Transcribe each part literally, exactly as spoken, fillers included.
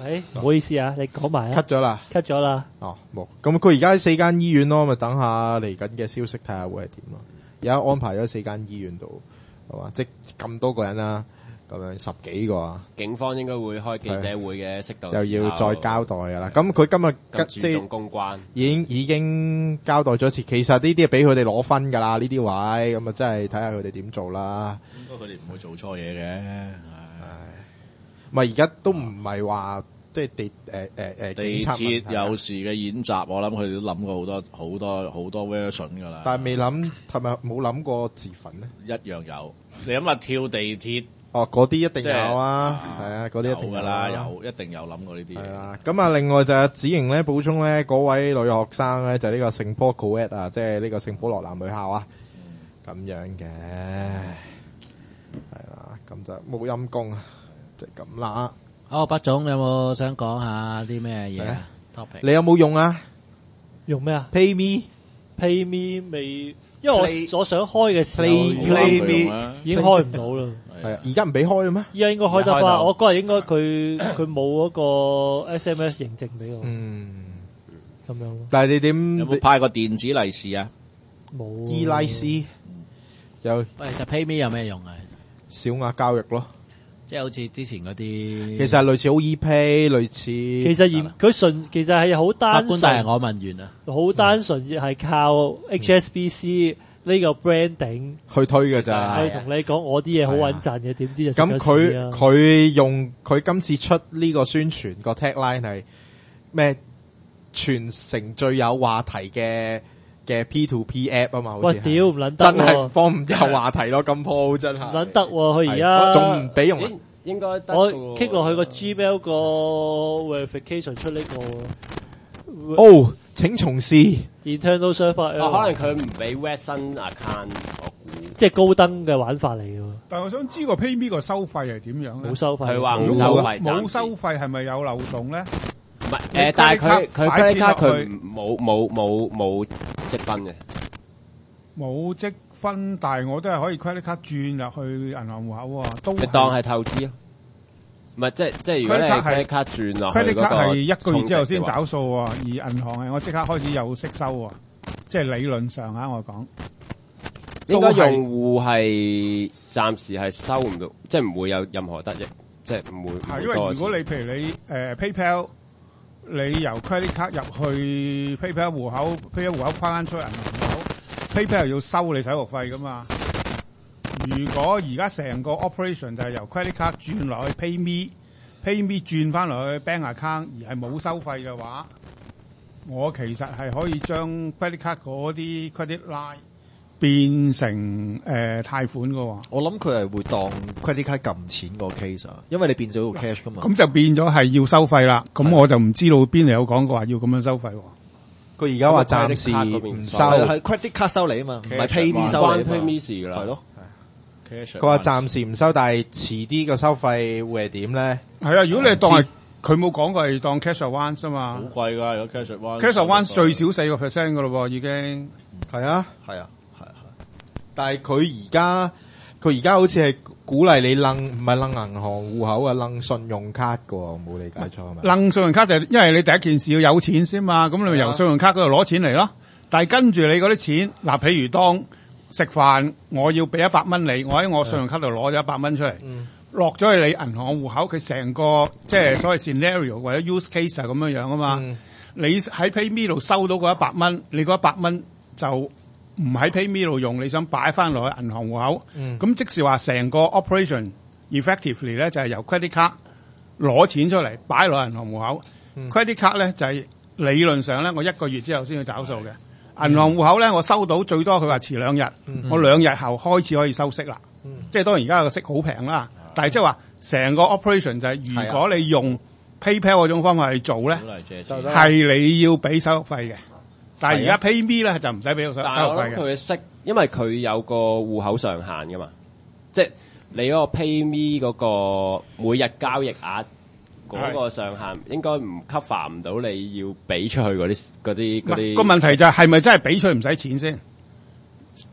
誒，唔好意思啊，你講埋啊 cut 咗啦， ，cut 咗啦。 哦，冇。咁佢而家喺四間醫院咯，咪等下嚟緊嘅消息睇下會係點咯。而家安排咗四間醫院度，係嘛？即咁多個人啦，咁樣十幾個啊。 警方應該會開記者會嘅，適度又要再交代噶啦。咁佢今日即係公關， 已經已經交代咗一次。其實呢啲係俾佢哋攞分噶啦，呢啲位咁啊，真係睇下佢哋點做啦。 應該佢哋唔會做錯嘢嘅。 唔係而家都唔係話即係地誒誒誒地鐵有時嘅演習，我諗佢哋都諗過好多好多好多 version 噶啦。 但係未諗係咪冇諗過自焚咧？ 一樣有。你諗下跳地鐵， 哦，嗰啲一定有啊，係啊，嗰啲一定有噶啦，有一定有諗過呢啲嘢。 係啦，咁啊，另外就係子瑩咧補充咧，嗰位女學生咧就係呢個聖保羅 Coed 啊，即係呢個聖保羅男女校啊，咁樣嘅，係啦，咁就冇陰功啊。就咁啦。 好，畢總有冇想講下啲咩嘢啊 ？topic 你有冇用啊？ 用咩啊 ？PayMe，PayMe ？PayMe 未，因為我我想開嘅時候 ，PlayPlayMe 已經開唔到啦。 係啊，而家唔俾開啦咩？ 依家應該開得翻。我嗰日應該佢佢冇嗰個 S M S 認證俾我。 嗯， 咁樣咯。 但係你點？ 有冇派個電子利是啊？ 冇。 伊拉斯有。 喂，其實 PayMe 有咩用啊？ 小額交易咯。 即係好似之前嗰啲， 其實係類似好 ePay，類似。 其實嚴佢純，其實係好單純。 法官大人，我問完啦。 好單純係靠 H S B C 呢個 branding 去推嘅咋。 去同你講我啲嘢好穩陣嘅，點知就咁佢佢用佢今次出呢個宣傳個 tagline 係咩？全城最有話題嘅嘅 P to P app 啊嘛，好似喂屌唔撚得， 真係放唔有話題咯，咁鋪真係唔撚得喎，佢而家仲唔俾用啊？ 應該得我 click 落去個 Gmail 個 verification 出呢個哦，請從事 internal server， 可能佢唔俾 web 新 account，我估即係高登嘅玩法嚟嘅。 但係我想知個 PayMe 個收費係點樣咧？ 冇收費， 佢話冇收費， 冇收費係咪有漏洞咧？ 唔係誒，但係佢佢 credit card 佢冇冇冇冇積分嘅， 冇積分，但係我都係可以 credit card 轉入去銀行戶口啊，都你當係透支咯。唔係即係即係如果你 credit card 轉落去 credit card 係一個月之後先先找數喎，而銀行係我即刻開始有息收喎，即係理論上嚇我講。 應該用戶係暫時係收唔到，即係唔會有任何得益，即係唔會。 係因為如果你譬如你誒、呃、PayPal，你由 credit card 入去 PayPal 戶口 ，PayPal 戶口翻出去銀行戶口 ，PayPal 又要收你手續費噶嘛。如果而家成個 operation 就係由 credit card 轉落去 PayMe，PayMe 轉翻落去 bank account 而係冇收費嘅話，我其實係可以將 credit card 嗰啲 credit line 變成誒貸款㗎喎。 我諗佢係會當 credit card 撳錢個 case 啊，因為你變咗個 cash 噶嘛。 咁就變咗係要收費啦。咁我就唔知道邊度有講過話要咁樣收費喎。 佢而家話暫時唔收， 係 credit card 收你啊嘛，唔係 PayMe 收你啊嘛。 PayMe 事㗎啦， 係咯。 佢話暫時唔收，但係遲啲個收費會係點咧？ 係啊，如果你當係佢冇講過係當 cash advance 啊嘛， 好貴㗎，如果 cash advance。 cash advance 最少四個 percent 㗎咯喎，已經係啊， 係啊，係啊。 但係佢而家佢而家好似係鼓勵你掹，唔係掹銀行戶口啊，掹信用卡㗎喎，冇理解錯係咪？ 掹信用卡就係因為你第一件事要有錢先嘛，咁你咪由信用卡嗰度攞錢嚟咯。但係跟住你嗰啲錢，嗱，譬如當食飯，我要俾一百蚊你，我喺我信用卡度攞咗一百蚊出嚟，落咗去你銀行戶口，佢成個即係所謂 scenario 或者 use case 係咁樣樣啊嘛。嗯、你喺 PayMe 度收到嗰一百蚊，你嗰一百蚊就唔喺 PayMe 度用，你想擺翻落去銀行戶口，咁、嗯、即是話成個 operation effectively 咧就係由 credit card 攞錢出嚟擺落銀行戶口、嗯、，credit card 咧就係、是、理論上咧我一個月之後先要找數嘅。銀行戶口咧，我收到最多佢話遲兩日，嗯、我兩日後開始可以收息啦。嗯、即係當然而家個息好平啦，嗯、但係即係話成個 operation 就係、是、如果你用 PayPal 嗰種方法去做咧，係你要俾手續費嘅。但係而家 PayMe 咧就唔使俾手手續費嘅。但係我諗佢嘅息，因為佢有個戶口上限噶嘛，即係你嗰個 PayMe 嗰個每日交易額。嗰個上限應該唔 cover 唔到你要俾出去嗰啲嗰啲嗰啲。個問題就係係咪真係俾出去唔使錢先？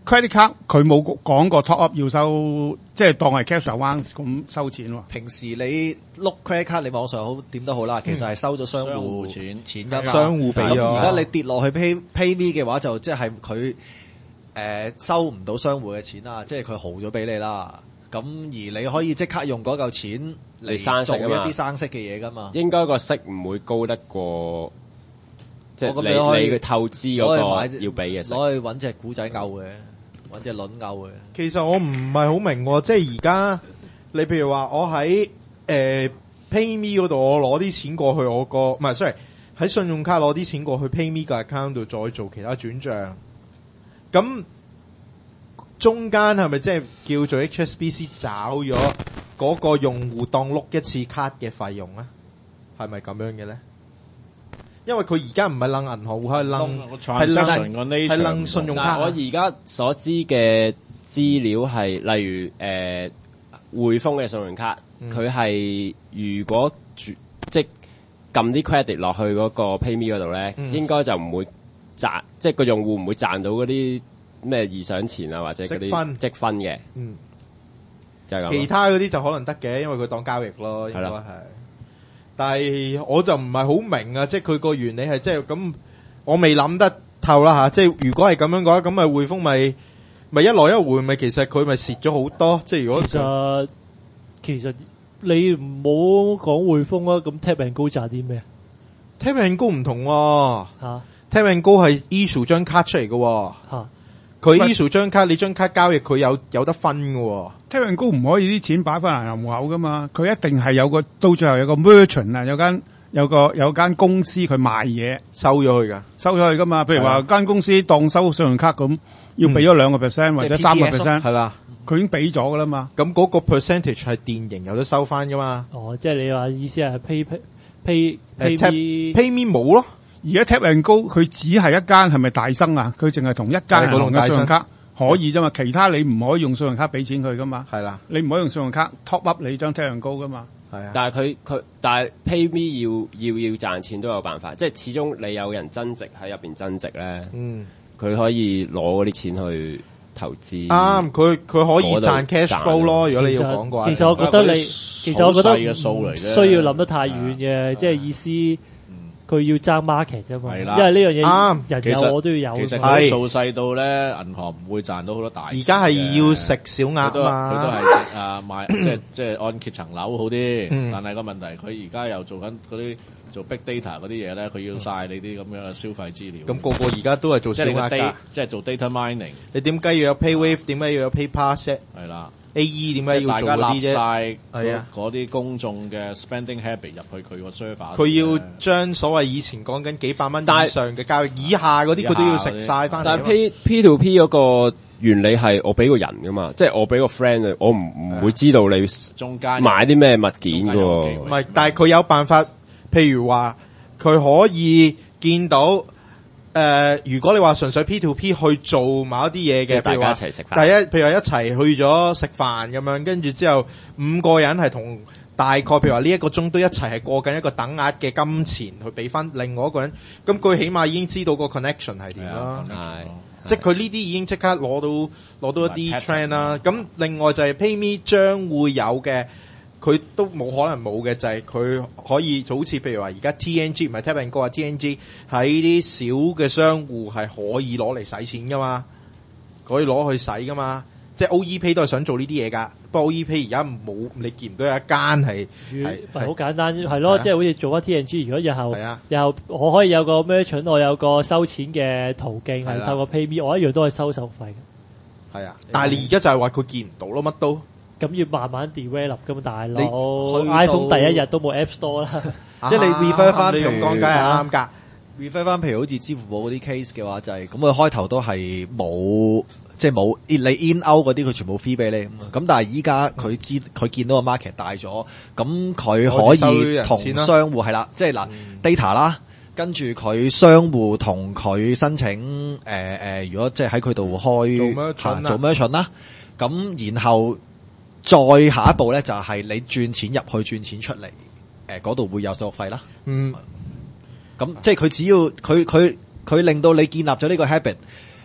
credit card 佢冇講過 top up 要收，即係當係 cash advance 咁收錢喎。 平時你碌 credit card，你網上好點都好啦，其實係收咗商商戶戶錢錢噶嘛， 商戶俾咗咁而家你跌落去 pay pay me 嘅話，就即係佢誒收唔到商戶嘅錢啦，即係佢豪咗俾你啦。咁而你可以即刻用嗰嚿錢嚟做一啲生息嘅嘢噶嘛。 應該個息唔會高得過，即係我咁樣可以你你嘅透支嗰個要俾嘅息。 攞去揾隻古仔勾嘅，揾隻輪勾嘅。 其實我唔係好明喎，即係而家你譬如話我喺誒、呃、PayMe 嗰度，我攞啲錢過去我個唔係 sorry 喺信用卡攞啲錢過去 PayMe 嘅 account 度再做其他轉帳，咁中間係咪即係叫做 H S B C 找咗嗰個用戶當碌一次卡嘅費用咧？係咪咁樣嘅咧？因為佢而家唔係楞銀行戶口，係楞係楞係楞信用卡。 我而家所知嘅資料係，例如誒匯豐嘅信用卡，佢係、嗯、如果即係撳啲 credit 落去嗰個 PayMe 嗰度咧，嗯、應該就唔會賺，即係個用戶唔會賺到嗰啲咩異想錢啊，或者嗰啲積分積分嘅。嗯，就係咁。 其他嗰啲就可能得嘅，因為佢當交易咯，應該係。但係我就唔係好明啊，即係佢個原理係即係咁，我未諗得透啦吓。即係如果係咁樣嘅話，咁咪匯豐咪咪一來一回咪，其實佢咪蝕咗好多。即係如果其實其實你唔好講匯豐啊，咁 Tap and Go 賺啲咩 ？Tap and Go 唔同喎吓 ，Tap and Go 係 issue 張卡出嚟嘅吓。佢 issue 張卡，你張卡交易佢有有得分嘅。 Tap and Go 唔可以啲錢擺翻銀行戶口噶嘛，佢一定係有個到最後有個 merchant 啊，有間有個有間公司佢賣嘢收咗去噶， 收咗去噶嘛。譬如話間公司當收信用卡咁，要俾咗兩個 percent 或者三個 percent， 係啦，佢已經俾咗噶啦嘛。 咁嗰個 percentage 係電盈有得收翻噶嘛？ 哦，即係你話意思係 pay pay pay pay pay pay me 冇咯。 而家 Tap and Go 佢只係一間係咪大生啊？佢淨係同一間銀行嘅信用卡可以啫嘛，其他你唔可以用信用卡俾錢佢噶嘛。係啦，你唔可以用信用卡 top up 你張 Tap and Go 噶嘛。係啊， 但係佢佢但係 PayMe 要要要賺錢都有辦法，即係始終你有人增值喺入邊增值咧。嗯，佢可以攞嗰啲錢去投資。啱， 佢佢可以賺 cash flow 咯。如果你要講嘅話， 其實我覺得你其實我覺得唔需要諗得太遠嘅，即係意思。佢要爭 market 啫嘛，因為呢樣嘢人有我都要有。 其實佢數細到咧，銀行唔會賺到好多大錢。 而家係要食小額啊嘛， 佢都係啊買即係即係按揭層樓好啲，嗯、但係個問題佢而家又做緊嗰啲做 big data 嗰啲嘢咧，佢要晒你啲咁樣嘅消費資料。 咁、嗯、個個而家都係做小額㗎， 即係做 data mining。 你點解要有 PayWave？點解要有 PayPass？係啦。 A E 點解要做嗰啲啫？ 係啊，嗰啲公眾嘅 spending habit 入去佢個 server。 佢要將所謂以前講緊幾百蚊以上嘅交易以下嗰啲，佢都要食晒翻嚟。 但係 P P to P 嗰個原理係我俾個人噶嘛，即係我俾個 friend，我唔唔會知道你中間買啲咩物件噶。 唔係，但係佢有辦法，譬如話佢可以見到。誒、呃，如果你話純粹 P to P 去做某一啲嘢嘅， 大家一齊食飯， 第一，譬如話一齊去咗食飯咁樣，跟住之後五個人係同大概，譬如話呢一個鐘都一齊係過緊一個等額嘅金錢去俾翻另外一個人，咁佢起碼已經知道個 connection 係點啦，即係佢呢啲已經即刻攞到攞到一啲 trend 啦。咁另外就係 PayMe 將會有嘅。佢都冇可能冇嘅，就係、是、佢可以就好似譬如話而家 T N G 唔係 Tap and Go 啊 ，T N G 喺啲小嘅商戶係可以攞嚟使錢噶嘛，可以攞去使噶嘛，即係 O E Pay 都係想做呢啲嘢噶，不過 O E Pay 而家冇，你見唔到有一間係係好簡單係咯，即係好似做翻 T N G， 如果日後日後我可以有個 merchant， 我有個收錢嘅途徑係透過 PayMe， 我一樣都係收手費嘅。 係啊，但係你而家就係話佢見唔到咯，乜都。 咁要慢慢 develop 噶嘛，大佬 iPhone 第一日都冇 App Store 啦， 即係你 refer 翻， 你咁講梗係啱㗎。 refer 翻，譬如好似支付寶嗰啲 case 嘅話，就係咁佢開頭都係冇，即係冇你 in out 嗰啲，佢全部 free 俾你。咁但係依家佢知佢見到個 market 大咗，咁佢可以同商戶係啦，即係嗱 data 啦，跟住佢商戶同佢申請誒誒，如果即係喺佢度開做 merchant 啦，咁然後。再下一步咧，就係、是、你轉錢入去，轉錢出嚟，誒嗰度會有手續費啦。嗯，咁即係佢只要佢佢佢令到你建立咗呢個 habit，誒、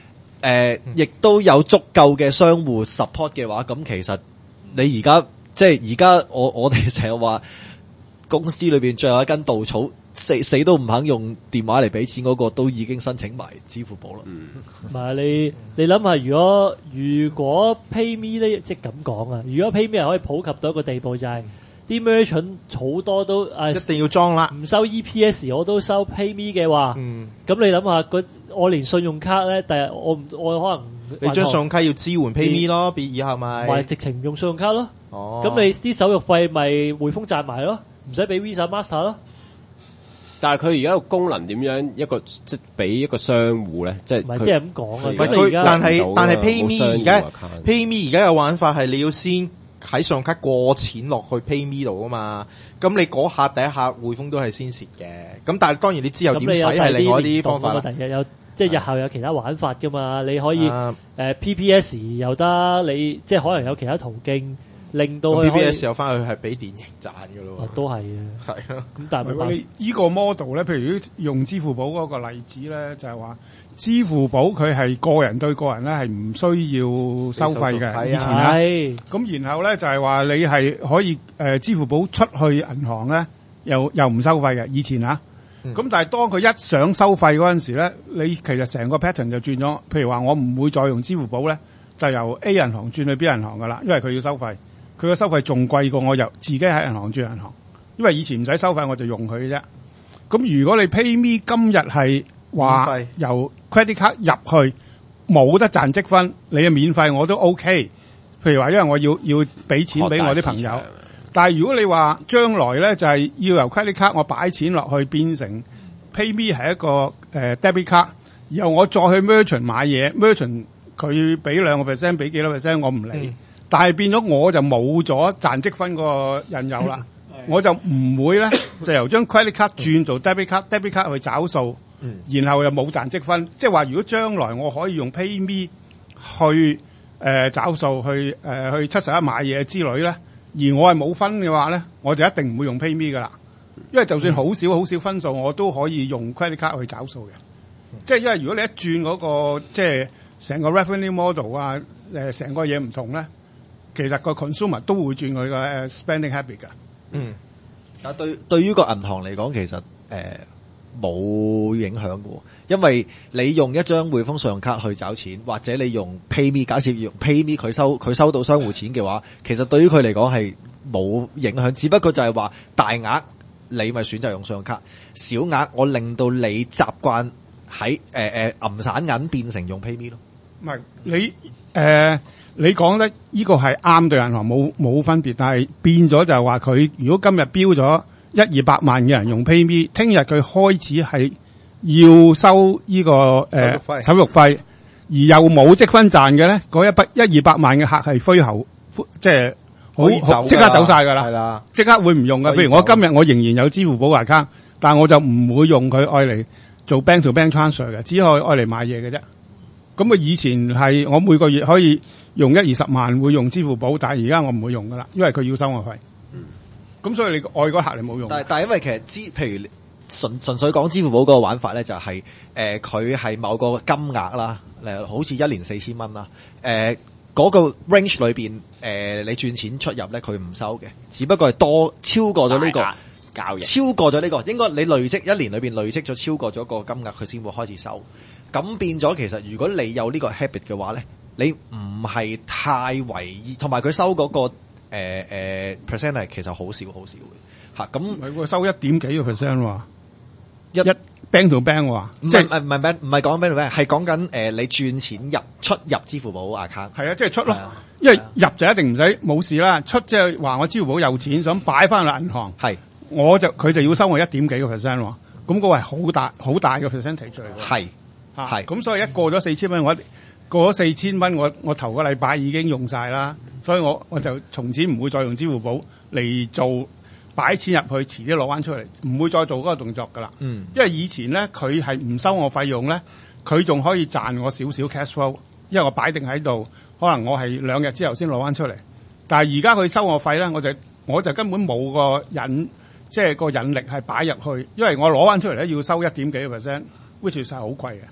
誒，亦都有足夠嘅商戶 support 嘅話，咁其實你而家即係而家我我哋成日話公司裏邊最後一根稻草，死死都唔肯用電話嚟俾錢嗰個，都已經申請埋支付寶啦。 唔係你你諗下，如果如果 PayMe 咧，即係咁講啊，如果 PayMe 係可以普及到一個地步，就係啲 merchant 好多都誒一定要裝啦， 唔收 E P S 我都收 PayMe 嘅話，咁、嗯、你諗下，我連信用卡咧，第日我唔我可能你張信用卡要支援 PayMe 咯，別以後咪或直情唔用信用卡咯。 哦， 咁你啲手續費咪匯豐賺埋咯，唔使俾 Visa Master 咯。 但係佢而家個功能點樣一個即係俾一個商戶咧，即係唔係即係咁講啊？ 唔係佢，但係但係 PayMe 而家 PayMe 而家嘅玩法係你要先喺信用卡過錢落去 PayMe 度啊嘛。咁你嗰下第一下匯豐都係先蝕嘅。咁但係當然你之後點使係另外啲方法啦。 第日有即係日後有其他玩法噶嘛？你可以誒、啊呃、P P S 又得，你即係可能有其他途徑。令到 P P S 又翻去係俾電盈賺嘅咯喎， 都係嘅， 係啊。 咁但係你依個 model 咧，譬如用支付寶嗰個例子咧，就係話支付寶佢係個人對個人咧係唔需要收費嘅，以前啦。咁然後咧就係話你係可以誒支付寶出去銀行咧，又又唔收費嘅，以前啊。咁、嗯、但係當佢一想收費嗰陣時咧，你其實成個 pattern 就轉咗。譬如話我唔會再用支付寶咧，就由 A 銀行轉去 B 銀行噶啦，因為佢要收費。佢嘅收費仲貴過我由自己喺銀行轉銀行，因為以前唔使收費我就用佢嘅啫。咁如果你 PayMe 今日係話由 credit card 入去冇得賺積分，你嘅免費我都 OK。譬如話因為我要要俾錢俾我啲朋友，但係如果你話將來咧就係、是、要由 credit card 我擺錢落去變成 PayMe 係一個誒、呃、debit card，然後我再去 merchant 買嘢 ，merchant 佢俾兩個 percent 俾幾多 percent 我唔理。嗯，但係變咗我就冇咗賺積分個引誘啦，我就唔會咧就由張 credit card 轉做 debit card，debit card 去找數，然後又冇賺積分。即係話如果將來我可以用 PayMe 去誒、呃、找數，去誒、呃、去七十一買嘢之類咧，而我係冇分嘅話咧，我就一定唔會用 PayMe 噶啦，因為就算好少好少分數，我都可以用 credit card 去找數嘅。即係因為如果你一轉嗰、那個即係成個 revenue model 啊，誒成個嘢唔同咧。其實個 consumer 都會轉佢個 spending habit 㗎。嗯， 但係對對於個銀行嚟講，其實誒冇、呃、影響嘅，因為你用一張匯豐信用卡去找錢，或者你用 PayMe， 假設用 PayMe 佢收佢收到商戶錢嘅話，其實對於佢嚟講係冇影響，只不過就係話大額你咪選擇用信用卡，小額我令到你習慣喺誒誒銀散銀變成用 PayMe 咯。 唔係你誒。呃你講得呢個係啱，對銀行冇冇分別，但係變咗就係話佢如果今日標咗一二百萬嘅人用 PayMe， 聽日佢開始係要收呢、這個誒、呃、手續費，手續費而又冇積分賺嘅咧，嗰一筆一二百萬嘅客係灰喉，即係好即刻走晒㗎啦，係啦，即刻會唔用㗎。譬如我今日我仍然有支付寶 account， 但係我就唔會用佢愛嚟做 bank to bank transfer 嘅，只可以愛嚟買嘢嘅啫。咁啊，以前係我每個月可以用一二十萬會用支付寶，但係而家我唔會用噶啦，因為佢要收我費。嗯，咁所以你外國客你冇用。但係但係因為其實支，譬如純純粹講支付寶嗰個玩法咧，就係誒佢係某個金額啦，誒好似一年四千蚊啦，誒、呃、嗰、那個 range 裏邊誒、呃、你轉錢出入咧佢唔收嘅，只不過係多超過咗呢、這個交易，超過咗呢、這個應該你累積一年裏邊累積咗超過咗個金額，佢先會開始收。咁變咗，其實如果你有呢個 habit 嘅話咧，你唔係太為意，同埋佢收嗰、那個誒誒、呃、percent 係其實好少好少嘅嚇。咁唔係喎，收一點幾個 percent 喎，一 bank to bank 喎， 即係唔係唔係唔係講 bank to bank，係講緊誒你轉錢入出入支付寶 account。係啊，即係出咯，因為入就一定唔使冇事啦，出即係話我支付寶有錢想擺翻去銀行，係我就佢就要收我一點幾個 percent 喎，咁嗰個係好大好大嘅 percentage 嚟嘅。係。係，咁所以一過咗四千蚊，我過咗四千蚊，我我頭個禮拜已經用晒啦，所以我我就從此唔會再用支付寶嚟做擺錢入去，遲啲攞翻出嚟，唔會再做嗰個動作噶啦。嗯，因為以前咧佢係唔收我費用咧，佢仲可以賺我少少 cash flow，因為我擺定喺度，可能我係兩日之後先攞翻出嚟。但係而家佢收我費咧，我就我就根本冇個引，即係個引力係擺入去，因為我攞翻出嚟咧要收一點幾個 percent，which 係好貴嘅。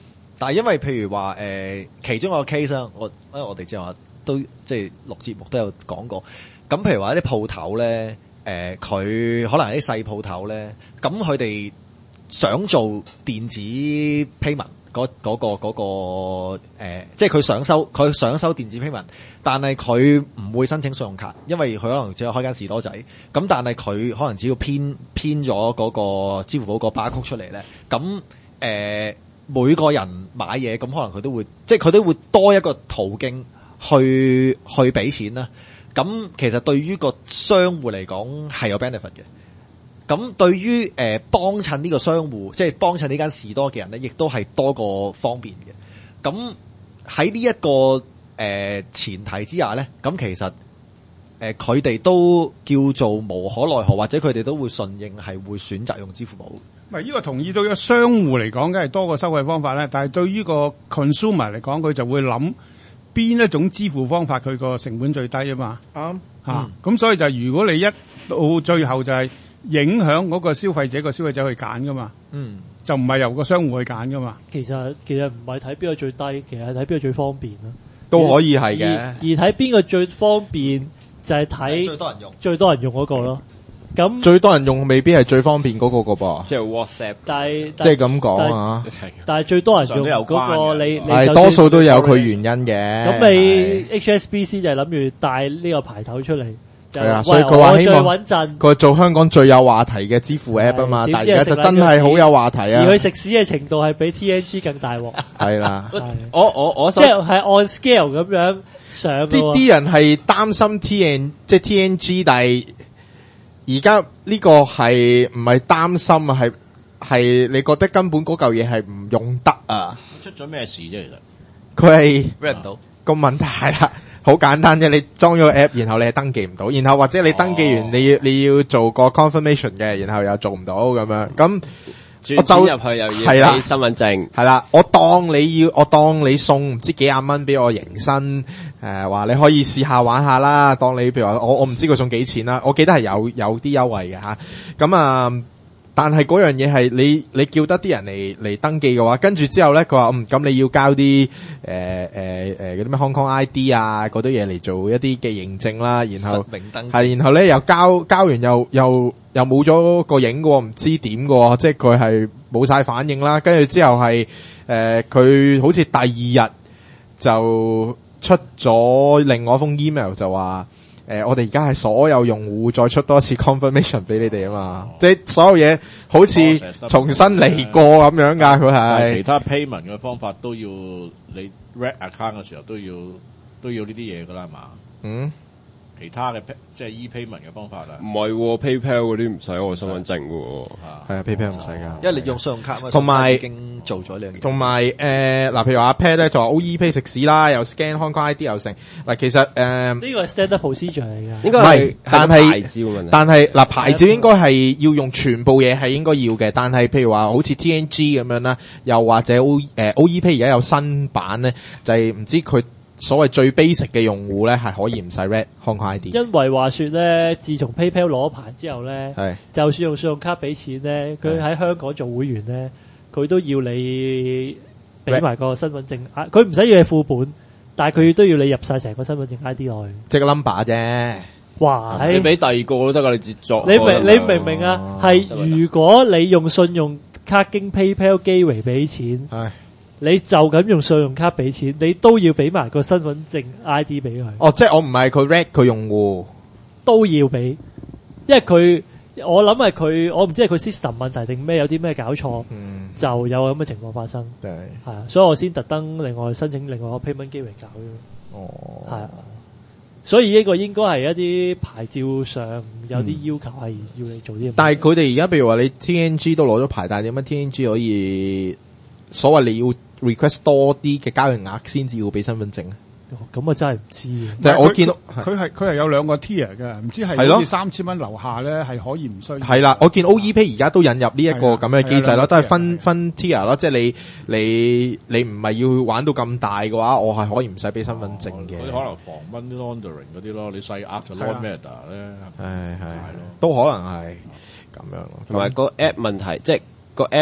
但係因為譬如話誒、呃，其中一個 case 啦，我因為我哋之後都即係錄節目都有講過。咁譬如話啲鋪頭咧，誒、呃、佢可能係啲細鋪頭咧，咁佢哋想做電子 payment 嗰嗰、嗰個嗰、嗰個、呃、即係佢想收佢想收電子 payment，但係佢唔會申請信用卡，因為佢可能只係開間士多仔。咁但係佢可能只要編編咗嗰個支付寶個 barcode 出嚟咧，咁誒、呃、每個人買嘢咁可能佢都會，即係佢都會多一個途徑去去俾錢啦。咁其實對於個商戶嚟講係有 benefit 嘅。咁對於誒、呃、幫襯呢個商戶，即係幫襯呢間士多嘅人咧，亦都係多個方便嘅。咁喺呢一個誒、呃、前提之下咧，咁其實誒佢哋都叫做無可奈何，或者佢哋都會順應係會選擇用支付寶。 唔係呢個同意對個商戶嚟講，梗係多個收費方法咧。但係對於個 consumer 嚟講，佢就會諗邊一種支付方法佢個成本最低啊嘛。 啱嚇，咁、嗯、所以就如果你一到最後就係影響嗰個消費者，個消費者去揀噶嘛，嗯，就唔係由個商戶去揀噶嘛。 其實其實唔係睇邊個最低，其實係睇邊個最方便咯。 都可以係嘅。 而睇邊個最方便就係睇最多人用， 最多人用嗰個咯。咁最多人用未必係最方便嗰個個噃， 即係 WhatsApp。 但係即係咁講啊， 但係最多人用嗰個你你係多數都有佢原因嘅。 咁你 H S B C 就係諗住帶呢個牌頭出嚟。 係啊，所以佢話希望穩陣， 佢做香港最有話題嘅支付 app 啊嘛，但係而家就真係好有話題啊！ 而佢食屎嘅程度係比 T N G 更大鑊。係啦， 我我我即係係按 scale 咁樣上。 啲啲人係擔心 T N 即係 T N G， 但係而家呢個係唔係擔心啊？係係你覺得根本嗰嚿嘢係唔用得啊？ 出咗咩事啫？其實佢係 read 唔到個問題係啦。好簡單啫，你裝咗個 app，然後你係登記唔到，然後或者你登記完，哦、你要你要做個 confirmation 嘅，然後又做唔到咁樣，咁我就入去又要俾身份證， 係啦，我當你要，我當你送唔知幾廿蚊俾我迎新，誒、呃、話你可以試下玩下啦，當你譬如話我我唔知佢送幾錢啦，我記得係有有啲優惠嘅吓，咁啊。但係嗰樣嘢係你你叫得啲人嚟嚟登記嘅話，跟住之後咧，佢話嗯咁你要交啲誒誒誒嗰啲咩 Hong Kong I D 啊嗰啲嘢嚟做一啲嘅認證啦，然後係然後咧又交交完又又又冇咗個影嘅，唔知點嘅，即係佢係冇晒反應啦。跟住之後係誒佢好似第二日就出咗另外一封 email 就話。誒、呃，我哋而家係所有用戶再出多次 confirmation 俾你哋啊嘛，即係所有嘢好似重新嚟過咁樣噶，佢係其他 payment 嘅方法都要你 red account 嘅時候都要都要呢啲嘢噶啦，係嘛？嗯。其他嘅即係 e-payment 嘅方法啦， 唔係喎 PayPal 嗰啲唔使我身份證嘅喎， 係啊 PayPal 唔使噶， 因為你用信用卡嘛， 同埋已經做咗呢樣嘢。同埋誒嗱，譬如話阿 Pat 咧就話 O E Pay 食屎啦，又 scan Hong Kong I D 又成嗱，其實誒呢、呃、 個係 standard procedure 嚟㗎， 應該係，但係但係嗱牌照應該係要用全部嘢係應該要嘅，但係譬如話好似 T N G 咁樣啦，又或者 O 誒、呃、O E Pay 而家有新版咧，就係、是、唔知佢。所謂最 basic 嘅用戶咧，係可以唔使 red Hong Kong I D。因為話說咧，自從 PayPal 攞牌之後咧，就算用信用卡俾錢咧，佢喺香港做會員咧，佢都要你俾埋個身份證，佢唔使要你副本，但係佢都要你入晒成個身份證 I D 落去， 即係個 number 啫。 哇！ 你俾第二個都得噶，你接作。 你明你明唔明啊？係如果你用信用卡經 PayPal 機回俾錢。你就咁用信用卡俾錢，你都要俾埋個身份證 I D 俾佢。 哦，即係我唔係佢 red 佢用戶都要俾，因為佢我諗係佢，我唔知係佢 system 問題定咩，有啲咩搞錯，嗯、就有咁嘅情況發生。係啊，所以我先特登另外申請另外個 payment 機嚟搞嘅。哦，係啊，所以呢個應該係一啲牌照上有啲要求係要你做啲、嗯。 但係佢哋而家譬如話你 T N G 都攞咗牌，但係點解 T N G 可以所謂你要request 多啲嘅交易額先至要俾身份證啊？ 咁啊真係唔知。 但係我見到佢係佢係有兩個 tier 嘅，唔知係好似三千蚊樓下咧係可以唔需要。 係啦，我見 O E Pay 而家都引入呢一個咁嘅機制咯，都係分分 tier 咯，即係你你你唔係要玩到咁大嘅話，我係可以唔使俾身份證嘅。 嗰啲可能防 money laundering 嗰啲咯，你細額就 loan matter 咧， 係係都可能係咁樣咯。 同埋個 app 問題，即係個 app。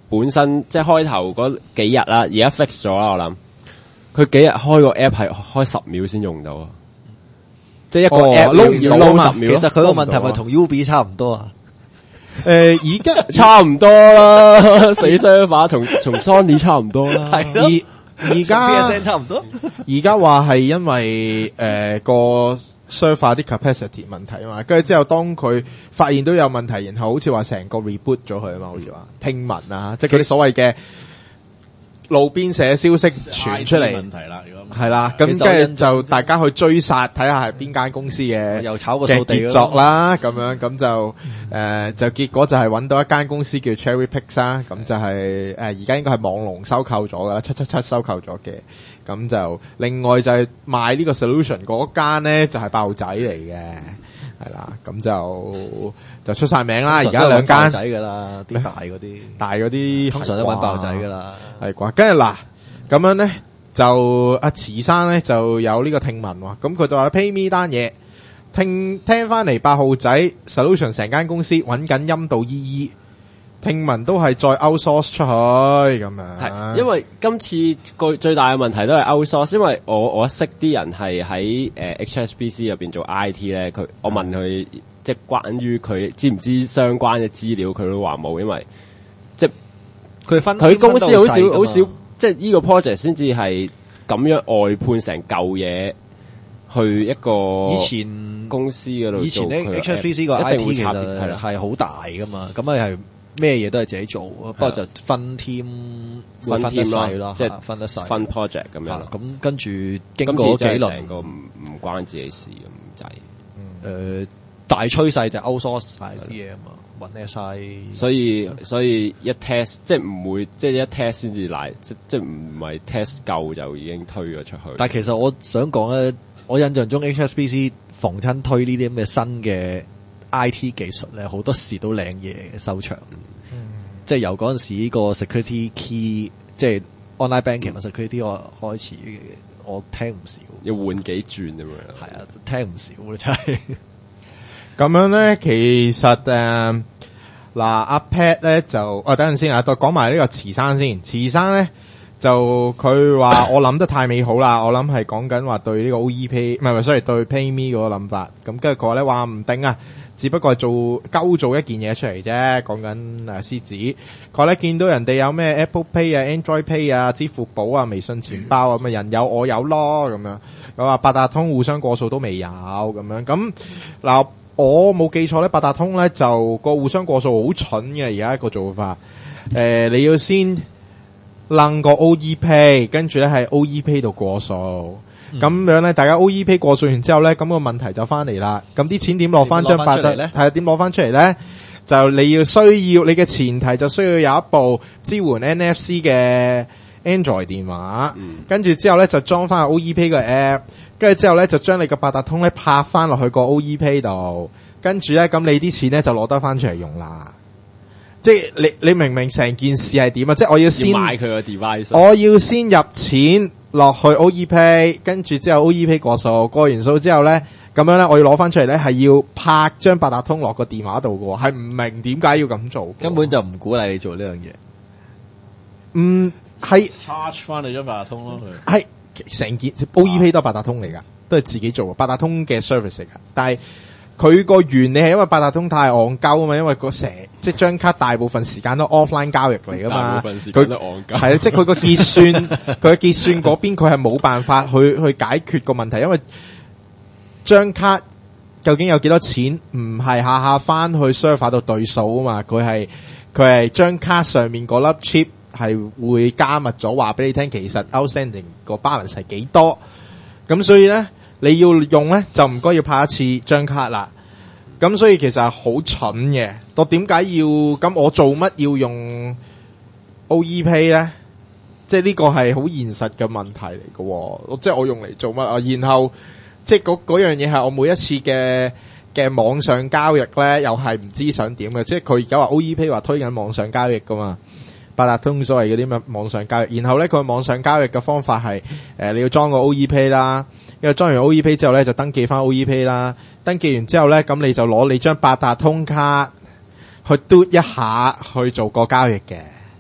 本身即係開頭嗰幾日啦，而家 fix 咗啦，我諗佢幾日開個 app 係開十秒先用到啊！即係一個 app 撈要撈十秒。 其實佢個問題咪同 U B 差唔多啊？ 誒，而家差唔多啦，死 server 同同 Sony 差唔多啦。 係而而家 P S N 差唔多。 而家話係因為誒個 server 啲 capacity 問題啊嘛，跟住之後當佢發現到有問題，然後好似話成個 reboot 咗佢啊嘛，好似話聽聞啊，即係嗰啲所謂嘅路邊社消息傳出嚟， 問題啦，如果係啦，咁跟住就大家去追殺，睇下係邊間公司嘅又炒個掃地傑作啦，咁樣咁就誒、呃、就結果就係揾到一間公司叫 Cherry Picks 啦，咁就係誒而家應該係網龍收購咗噶啦，七七七收購咗嘅，咁就另外就係賣呢個 solution 嗰間咧就係爆仔嚟嘅。係啦，咁就就出晒名啦。而家兩間仔噶啦，啲大嗰啲， 大嗰啲通常都揾爆仔噶啦， 係啩？跟住嗱，咁樣咧就阿慈生咧就有呢個聽聞喎，咁佢就話 PayMe 單嘢聽聽翻嚟，八號仔 Solution 成間公司揾緊陰道姨姨，聽聞都係再 outsource 出去咁樣。 係，因為今次個最大嘅問題都係 outsource，因為我我識啲人係喺誒 H S B C 入邊做 I T 咧，佢我問佢即係關於佢知唔知相關嘅資料，佢都話冇，因為即係佢分佢公司好少好少，即係呢個 project 先至係咁樣外判成舊嘢去一個以前公司嗰度。 以前咧 H S B C 個 I T 其實係好大噶嘛，咁咪係。咩嘢都係自己做，不過就分 team 分得細咯， 即係分得細， 分 project 咁樣。 咁跟住經過幾輪， 個唔唔關自己事咁滯。 誒，大趨勢就 outsource 晒啲嘢啊嘛，揾晒。 所以所以一 test 即係唔會，即係一 test 先至嚟，即即係唔係 test 夠就已經推咗出去。 但係其實我想講咧，我印象中 H S B C 逢親推呢啲咁嘅新嘅 I T 技術咧，好多時都靚嘢嘅收場。即係由嗰陣時呢個 security key，即係 online banking 嘅 security 我開始，我聽唔少， 要換幾轉咁樣。 係啊，聽唔少咧，真係。 咁樣咧，其實誒嗱阿 Pat 咧就，哦等陣先啊，再講埋呢個慈生先。慈生咧就佢話我諗得太美好啦，我諗係講緊話對呢個 O E Pay，唔係唔係 sorry 對 PayMe 嗰個諗法。咁跟住佢話咧話唔定啊。只不過係做鳩做一件嘢出嚟啫，講緊誒獅子。佢話咧見到人哋有咩 Apple Pay 啊、Android Pay 啊、支付寶啊、微信錢包啊，咁啊人有我有咯咁樣。佢話八達通互相過數都未有咁樣。咁嗱，我冇記錯咧，八達通咧就個互相過數好蠢嘅，而家一個做法。誒、呃，你要先擸個 O E Pay，跟住咧喺 O E Pay 度過數。咁、嗯、樣咧，大家 O E Pay 過數完之後咧，咁、那個問題就翻嚟啦。咁啲錢點落翻張八達咧？係點攞翻出嚟咧？就你要需要你嘅前提就需要有一部支援 N F C 嘅 Android 電話，跟、嗯、住之後咧就裝翻 O E Pay 嘅 app， 跟住之後咧就將你個八達通咧拍翻落去個 O E Pay 度，跟住咧咁你啲錢咧就攞得翻出嚟用啦。即係你你明明成件事係點啊？即係我要先要買佢個 device， 我要先入錢落去 O E Pay， 跟住之後 O E Pay 過數，過完數之後咧，咁樣咧我要攞翻出嚟咧，係要拍張八達通落個電話度嘅，係唔明點解要咁做， 根本就唔鼓勵你做呢樣嘢。 嗯，係 charge 翻你張八達通咯， 佢係成件 O E Pay 都係八達通嚟噶，都係自己做八達通嘅 service 嚟噶，但係佢個原理係因為八達通太戇鳩啊嘛，因為個成即係張卡大部分時間都 offline 交易嚟噶嘛，佢係啊，即係佢個結算，佢嘅結算嗰邊佢係冇辦法去去解決個問題，因為張卡究竟有幾多錢，唔係下下翻去 server 度對數啊嘛，佢係佢係張卡上面嗰粒 chip 係會加密咗，話俾你聽，其實 outstanding 個 balance 係幾多，咁所以咧。你要用咧就唔該要拍一次張卡啦，咁所以其實係好蠢嘅。我點解要咁？我做乜要用 O E Pay 咧？即係呢個係好現實嘅問題嚟嘅。即係我用嚟做乜啊？然後即係嗰嗰樣嘢係我每一次嘅嘅網上交易咧，又係唔知想點嘅。即係佢而家話 O E Pay 話推緊網上交易噶嘛，八達通所謂嗰啲咩網上交易。然後咧佢網上交易嘅方法係誒、呃、你要裝個 O E Pay 啦。因為裝完 O E Pay 之後咧，就登記翻 O E Pay 啦。登記完之後咧，咁你就攞你張八達通卡去嘟一下去做個交易嘅。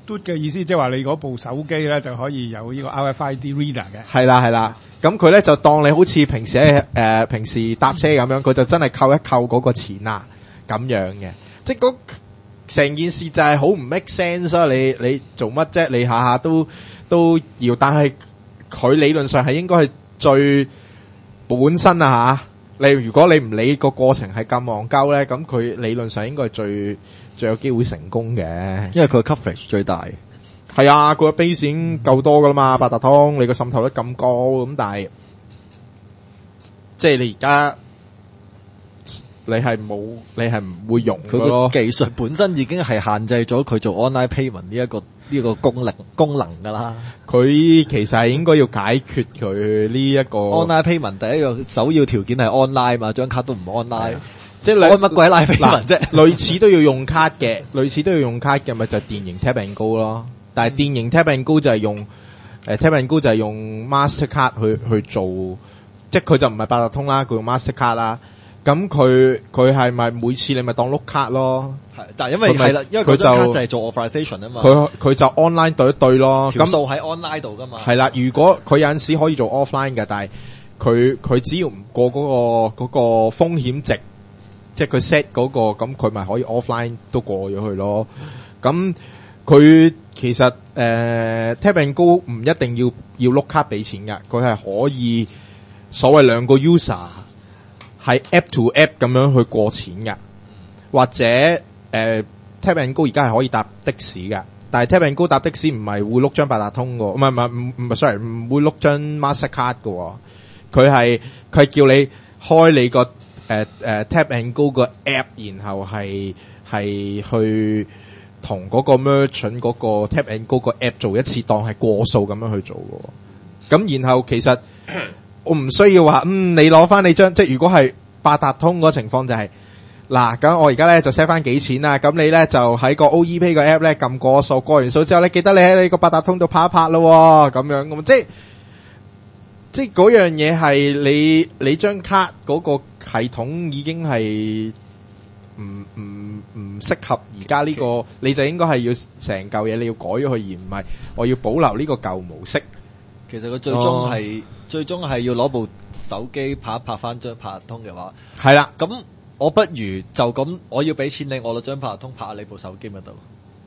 嘟嘅意思，即係話你嗰部手機咧就可以有呢個 R F I D reader 嘅。 係啦係啦，咁佢咧就當你好似平時誒、呃、平時搭車咁樣，佢就真係扣一扣嗰個錢啊咁樣嘅，即係嗰成件事就係好唔 make sense 啊！你你做乜啫？你下下都都要，但係佢理論上係應該係最本身啊嚇。你如果你唔理個過程係咁戇鳩咧，咁佢理論上應該係最最有機會成功嘅， 因為佢 coverage 最大。 係啊，佢個 base 已經夠多噶啦嘛，八達通你個滲透率咁高，咁但係即係你而家你係冇，你係唔會用佢個技術本身已經係限制咗佢做 online payment 呢一個呢個功能功能噶啦。 佢其實係應該要解決佢呢一個 online payment 第一個首要條件係 online 嘛，張卡都唔 online。 即係開乜鬼拉 payment 啫？ 類似都要用卡嘅，類似都要用卡嘅，咪就係電型 Tap and Go 咯。但係電型 Tap and Go 就係用誒 Tap and Go 就係用 Mastercard 去去做，即係佢就唔係八達通啦，佢用 Mastercard 啦。咁佢佢係咪每次你咪當碌卡咯？ 係，但係因為係啦，因為佢張卡就係做 authorization 啊嘛。 佢佢就 online 對一對咯。 咁數喺 online 度噶嘛。係啦，如果佢有陣時可以做 offline 嘅，但係佢佢只要唔過嗰個嗰個風險值。即係佢 set 嗰個，咁佢咪可以 offline 都過咗去咯。咁佢其實誒、呃、Tap and Go 唔一定要要碌卡俾錢㗎，佢係可以所謂兩個 user 係 app to app 咁樣去過錢㗎，或者誒、呃、Tap and Go 而家係可以搭的士㗎，但係 Tap and Go 搭的士唔係會碌張八達通㗎，唔係唔係唔唔係 sorry 唔會碌張 Mastercard 㗎，佢係佢係叫你開你個。誒、uh, 誒、uh, Tap and Go 個 app， 然後係係去同嗰個 merchant 嗰個 Tap and Go 個 app 做一次，當係過數咁樣去做嘅。咁然後其實我唔需要話，嗯，你攞翻你張，即係如果係八達通嗰情況就係、是，嗱，咁我而家咧就 set 翻幾錢啦，咁你咧就喺個 O E Pay 個 app 咧撳過數，過完數之後咧記得你喺你個八達通度拍一拍咯，咁樣咁即係。即係嗰樣嘢係你你張卡嗰個系統已經係唔唔唔適合而家呢個，你就應該係要成嚿嘢你要改咗佢，而唔係我要保留呢個舊模式。 其實佢最終係、哦、最終係要攞部手機拍一拍翻張八達通嘅話， 係啦。 咁我不如就咁，我要俾錢你，我攞張八達通拍下你部手機咪得咯。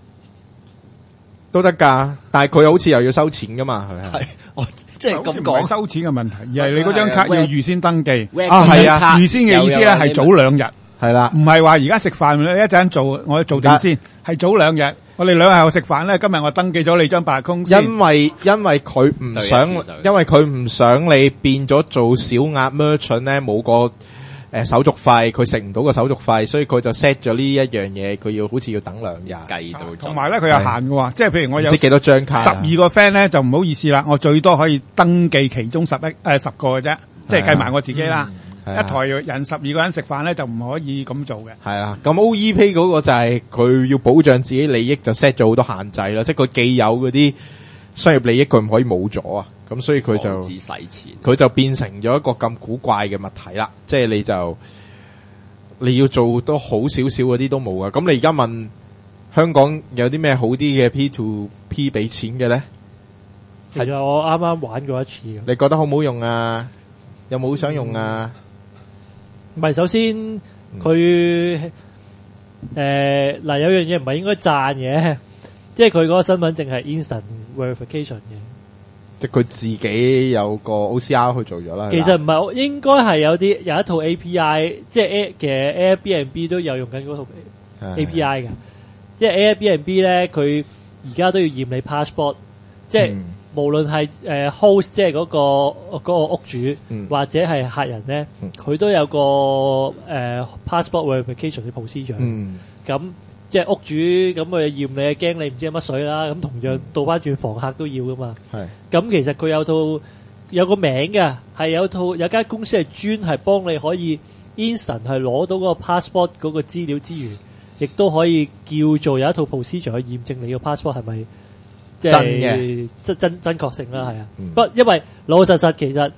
都得噶，但係佢好似又要收錢噶嘛，係咪？ 係，我即係咁講， 收錢嘅問題，而係你嗰張卡要預先登記。 啊，係啊， 預先嘅意思咧係早兩日， 係啦， 唔係話而家食飯咧一陣做，我做定先，係早兩日。我哋兩日後食飯咧，今日我登記咗你張八達通先。 因為因為佢唔想，因為佢唔想你變咗做小額 merchant 咧，冇個。誒手續費佢食唔到個手續費，所以佢就 set 咗呢一樣嘢，佢要好似要等兩日計到。 同埋咧，佢有限嘅喎，即係譬如我有幾多張卡， 十二個 friend 咧就唔好意思啦，我最多可以登記其中十一誒十個嘅啫，即係計埋我自己啦。嗯、一台人十二個人食飯咧就唔可以咁做嘅。係啊，咁 O E Pay 嗰個就係佢要保障自己利益，就 set 咗好多限制啦，即係佢既有嗰啲商業利益，佢唔可以冇咗啊。咁所以佢就佢就變成咗一個咁古怪嘅物體啦，即係你就。你要做都好少少嗰啲都冇啊！咁你而家問香港有啲咩好啲嘅 P to P 俾錢嘅咧？ 其實我啱啱玩過一次。 你覺得好唔好用啊？有冇想用啊？ 唔係，首先佢誒嗱有樣嘢唔係應該讚嘅，即係佢嗰個身份證係 instant verification 嘅。即係佢自己有個 O C R 去做咗啦。 其實唔係，應該係有啲有一套 A P I， 即係 A 嘅 Airbnb 都有用緊嗰套 A P I 嘅。即係 Airbnb 咧，佢而家都要驗你 passport， 即係、嗯、無論係誒 host， 即係嗰個嗰個屋主、嗯、或者係客人咧，佢、嗯、都有個誒、呃、passport verification 嘅 procedure。嗯，咁。即係屋主咁佢驗你，驚你唔知係乜水啦。咁同樣倒翻轉房客都要噶嘛。係。咁其實佢有套有個名嘅，係有套有間公司係專係幫你可以 instant 係攞到嗰個 passport 嗰個資料之餘，亦都可以叫做有一套 procedure 去驗證你個 passport 係咪即係真嘅真真真確性啦。係啊。不、嗯、因為老老實實其實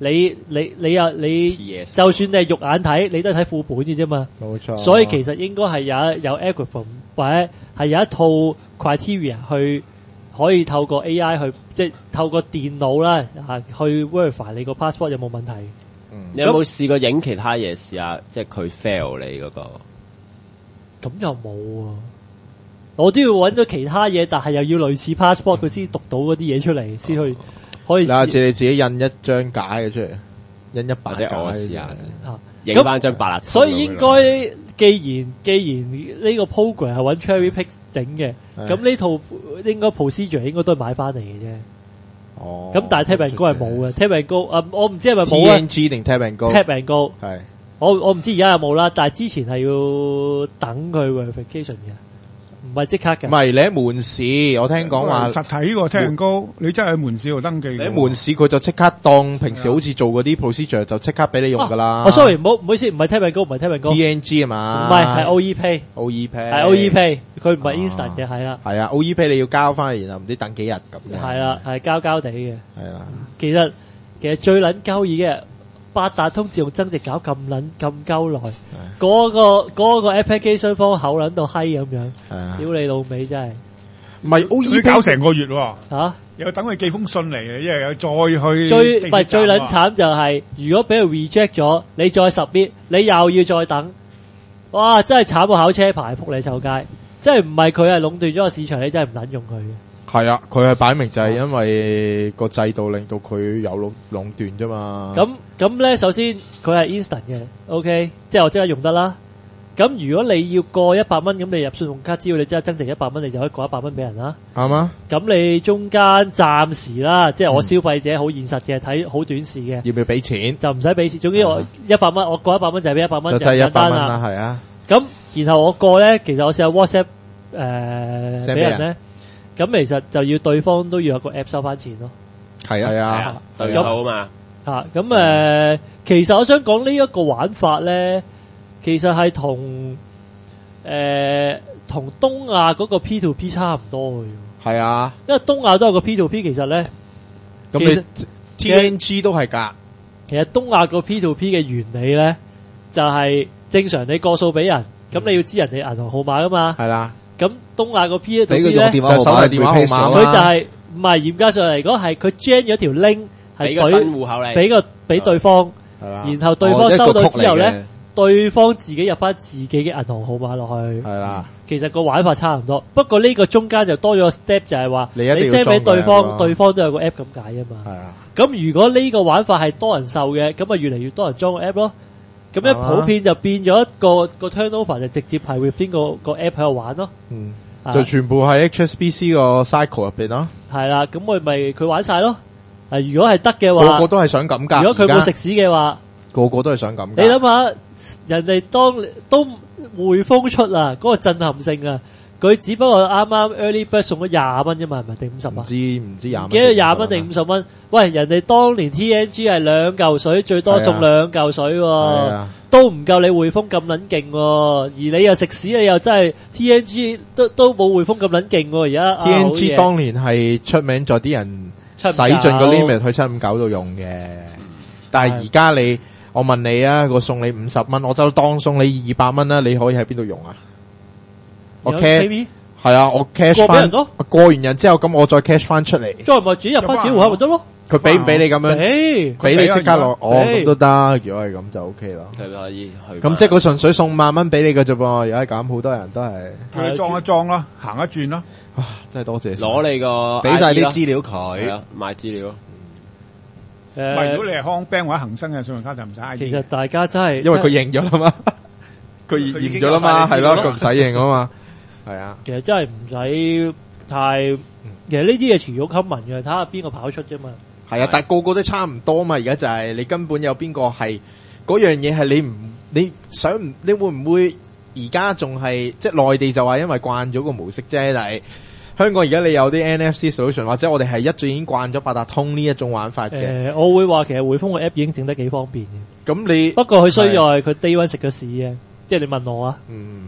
你你你啊你，就算你係肉眼睇，你都係睇副本嘅啫嘛。 冇錯。 所以其實應該係有有 algorithm 或者係有一套 criteria 去可以透過 A I 去即係透過電腦啦啊去 verify 你個 passport 有冇問題。 嗯、你有冇試過影其他嘢試下？即係佢 fail 你嗰、嗰個？ 咁又冇啊！我都要揾到其他嘢，但係又要類似 passport 佢先讀到嗰啲嘢出嚟，先去可以。 嗱，似你自己印一張假嘅出嚟，印一百張我試下， 嚇影翻張八達。 所以應該既然既然呢個 program 係揾 Cherry Pick 整嘅，咁呢套應該 procedure 應該都係買翻嚟嘅啫。 哦， 咁但係 Tap and Go 係冇嘅 ，Tap and Go 啊，我唔知係咪冇 T N G 定 Tap and Go？Tap and Go 係， 我我唔知而家有冇啦，但係之前係要等佢 verification 嘅。唔係即刻嘅， 唔係你喺門市，我聽講話實體喎，聽高，你真係喺門市度登記。 你喺門市佢就即刻當平時好似做嗰啲 procedure 就即刻俾你用噶啦。 哦 ，sorry，唔好唔好意思，唔係 Tap and Go，唔係 Tap and Go，T N G 啊嘛， 唔係係 O E Pay，O E Pay 係 O E Pay，佢唔係 instant 嘅，係啦。 係啊 ，O E Pay 你要交翻嚟，然後唔知等幾日咁樣。 係啦，係交交地嘅。 係啦， 其實其實最撚鳩已經係八達通自動增值搞咁撚咁鳩耐，嗰個嗰個 application 方口撚到閪咁樣，屌你老味真係， 唔係 O E Pay 搞成個月喎， 嚇又等佢寄封信嚟嘅，因為又再去最唔係最撚慘就係，如果俾佢 reject 咗，你再 submit，你又要再等，哇！真係慘過考車牌，仆你臭街，真係唔係佢係壟斷咗個市場，你真係唔撚用佢嘅。 係啊，佢係擺明就係因為個制度令到佢有壟壟斷啫嘛。 咁咁咧，首先佢係 instant 嘅 ，OK， 即係我即刻用得啦。咁如果你要過一百蚊，咁你入信用卡只要你即刻增值一百蚊，你就可以過一百蚊俾人啦。 啱啊。 咁你中間暫時啦，即係我消費者好現實嘅，睇好短視嘅。 要唔要俾錢？ 就唔使俾錢，總之我一百蚊，我過一百蚊就係俾一百蚊， 就係一百蚊啦，係啊。 咁然後我過咧，其實我試下 WhatsApp 誒俾人咧。咁其實就要對方都要有個 app 收翻錢咯。 係啊，係啊， 對好啊嘛。 嚇咁誒，其實我想講呢一個玩法咧，其實係同誒同東亞嗰個 P to P 差唔多嘅。 係啊， 因為東亞都有個 P to P，其實咧， 咁你 T N G 都係㗎。 其實東亞個 P to P 嘅原理咧，就係正常你過數俾人，咁你要知人哋銀行號碼㗎嘛。 係啦。 咁東亞個 P to P 咧就手提電話號碼， 佢就係唔係嚴格上嚟講係佢 gen 咗條 link 係俾個新戶口你， 俾個俾對方，然後對方收到之後咧，對方自己入翻自己嘅銀行號碼落去。 係啦， 其實個玩法差唔多，不過呢個中間就多咗個 step 就係話你 send 俾對方，對方都有個 app 咁解啊嘛。係啊，咁如果呢個玩法係多人受嘅，咁啊越嚟越多人裝個 app 咯。咁一普遍就變咗一個個 turnover 就直接係會邊個個 app 喺度玩咯。 嗯，就全部喺 H S B C 個 cycle 入邊咯。係啦，咁我咪佢玩晒咯。啊，如果係得嘅話， 個個都係想咁㗎。 如果佢冇食屎嘅話， 個個都係想咁。 你諗下，人哋當都匯豐出啊，嗰個震撼性啊！佢只不過啱啱 early bird 送咗廿蚊啫嘛，係咪定五十啊？ 唔知唔知廿蚊。 記得廿蚊定五十蚊？喂，人哋當年 T N G 係兩嚿水，最多送兩嚿水喎，都唔夠你匯豐咁撚勁喎。而你又食屎，你又真係 T N G 都都冇匯豐咁撚勁喎。而家 T N G 當年係出名咗啲人使盡個 limit 去七五九度用嘅，但係而家你我問你啊，我送你五十蚊，我就當送你二百蚊啦，你可以喺邊度用啊？我 cash 係啊，我 cash 翻過完人之後，咁我再 cash 翻出嚟， 再咪轉入翻自己戶口咪得咯。 佢俾唔俾你咁樣？俾，俾你即刻落，哦咁都得。如果係咁就 OK 咯。 佢可以去。 咁即係佢純粹送萬蚊俾你嘅啫噃。如果係咁，好多人都係叫你裝一裝啦，行一轉啦。 哇！真係多謝。 攞你個俾晒啲資料佢， 買資料。 誒， 如果你係康 bank 或者恒生嘅信用卡就唔使 I D。 其實大家真係因為佢認咗啦嘛，佢認咗啦嘛，係咯，佢唔使認啊嘛。係啊， 其實真係唔使太，其實呢啲嘢遲早 common嘅，睇下邊個跑出啫嘛。 係啊，但係個個都差唔多嘛。而家就係你根本有邊個係嗰樣嘢係你唔你想唔你會唔會而家仲係即係內地就話因為慣咗個模式啫，但係香港而家你有啲 N F C solution 或者我哋係一早已經慣咗八達通呢一種玩法嘅。誒、 呃，我會話其實匯豐個 app 已經整得幾方便嘅。 咁你不過佢需要係佢 day one 食咗屎嘅，即係你問我啊。 嗯。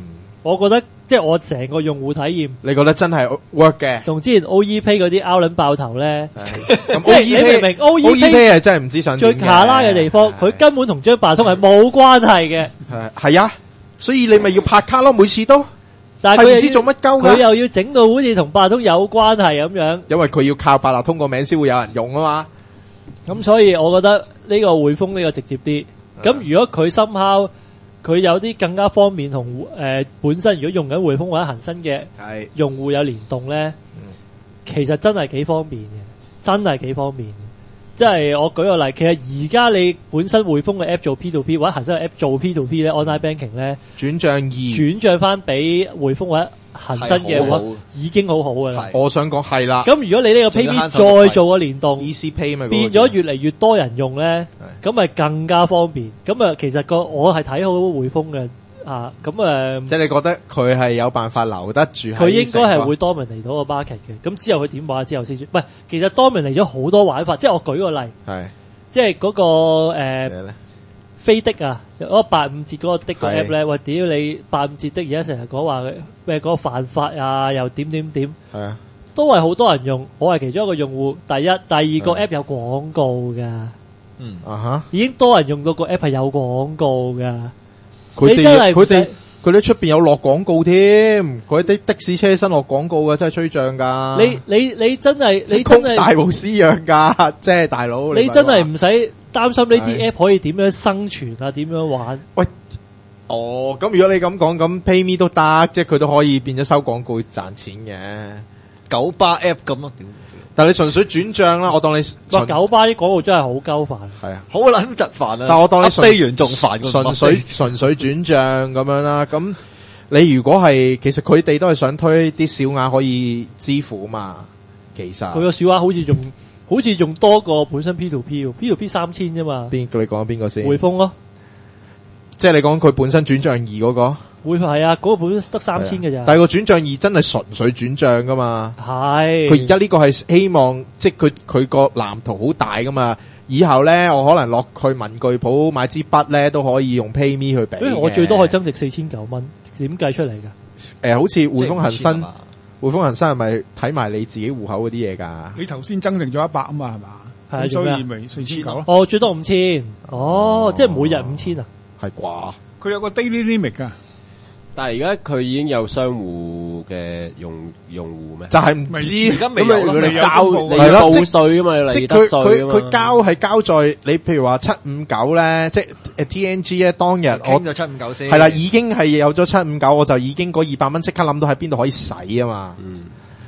我覺得即係我成個用戶體驗， 你覺得真係 work 嘅？ 同之前 O E Pay 嗰啲 out 撚爆頭咧， 咁即係你明唔明 O E Pay 係真係唔知想最卡拉嘅地方，佢根本同張八達通係冇關係嘅。 係係啊，所以你咪要拍卡咯，每次都。 但係佢唔知做乜鳩㗎， 佢又要整到好似同八達通有關係咁樣。 因為佢要靠八達通個名先會有人用啊嘛。 咁所以我覺得呢個匯豐呢個直接啲。咁如果佢深敲，佢有啲更加方便同誒、呃、本身如果用緊匯豐或者恒生嘅用戶有聯動咧，其實真係幾方便嘅，真係幾方便。即係我舉個例，其實而家你本身匯豐嘅 app 做 P to P 或者恒生嘅 app 做 P to P 咧 ，online banking 咧轉賬易， 轉賬翻俾匯豐或者恒生嘅話，已經好好噶啦。 我想講係啦。 咁如果你呢個 PayMe 再做個聯動 ，Easy Pay 咪變咗越嚟越多人用咧，咁咪更加方便。咁啊，其實個我係睇好匯豐嘅。啊，咁誒、呃， 即係你覺得佢係有辦法留得住？ 佢應該係會 dominate 到個 market 嘅。咁之後佢點玩之後先算？唔係，其實 dominate 咗好多玩法。即係我舉個例， 係即係嗰、那個誒、呃、飛的啊，嗰、那個八五折嗰個的個 app 咧，喂屌你八五折的而家成日講話咩嗰個犯法啊，又點點點，係啊，都係好多人用。我係其中一個用戶。第一、第二個 app 有廣告㗎， 嗯啊哈， 已經多人用到個 app 係有廣告㗎。 佢哋佢哋佢哋出邊有落廣告添，佢啲的士車身落廣告嘅，真係吹脹噶。 你你你真係你真係大無私樣噶，即係大佬。 你真係唔使擔心呢啲 app 可以點樣生存啊？點樣玩？ 喂，哦，咁如果你咁講，咁 PayMe 都得，即係佢都可以變咗收廣告賺錢嘅。 九巴 app 咁咯， 但係你純粹轉賬啦，我當你哇九巴啲廣告真係好鳩煩， 係啊， 好撚窒煩啊！ 但我當你低完仲煩， 純粹純粹轉賬咁樣啦。咁你如果係其實佢哋都係想推啲小額可以支付嘛，其實佢個小額好似仲好似仲多過本身 P to P，P to P 三千啫嘛。 邊你講邊個先？ 匯豐咯， 即係你講佢本身轉賬易嗰個。 會係啊，嗰、那個本身得三千嘅咋， 但係個轉賬易真係純粹轉賬噶嘛。係佢而家呢個係希望，即係佢佢個藍圖好大噶嘛。以後咧，我可能落去文具鋪買支筆咧，都可以用 PayMe 去俾。因為我最多可以增值四千九蚊，點計出嚟噶？誒、 呃，好似匯豐恒生，匯豐恒生係咪睇埋你自己戶口嗰啲嘢噶？ 你頭先增值咗一百啊嘛，係嘛？ 係所以咪四千九咯。 哦，最多五千。哦，即係每日五千啊？ 係啩？ 佢有個 daily limit 噶。 但係而家佢已經有商戶嘅用用戶咩？ 就係唔知而家未有咯， 你交你要報稅啊嘛， 即係佢佢佢交係交在你譬如話七五九咧，即係誒 T N G 咧當日我傾咗七五九先， 係啦，已經係有咗七五九，我就已經嗰二百蚊即刻諗到喺邊度可以使啊嘛。嗯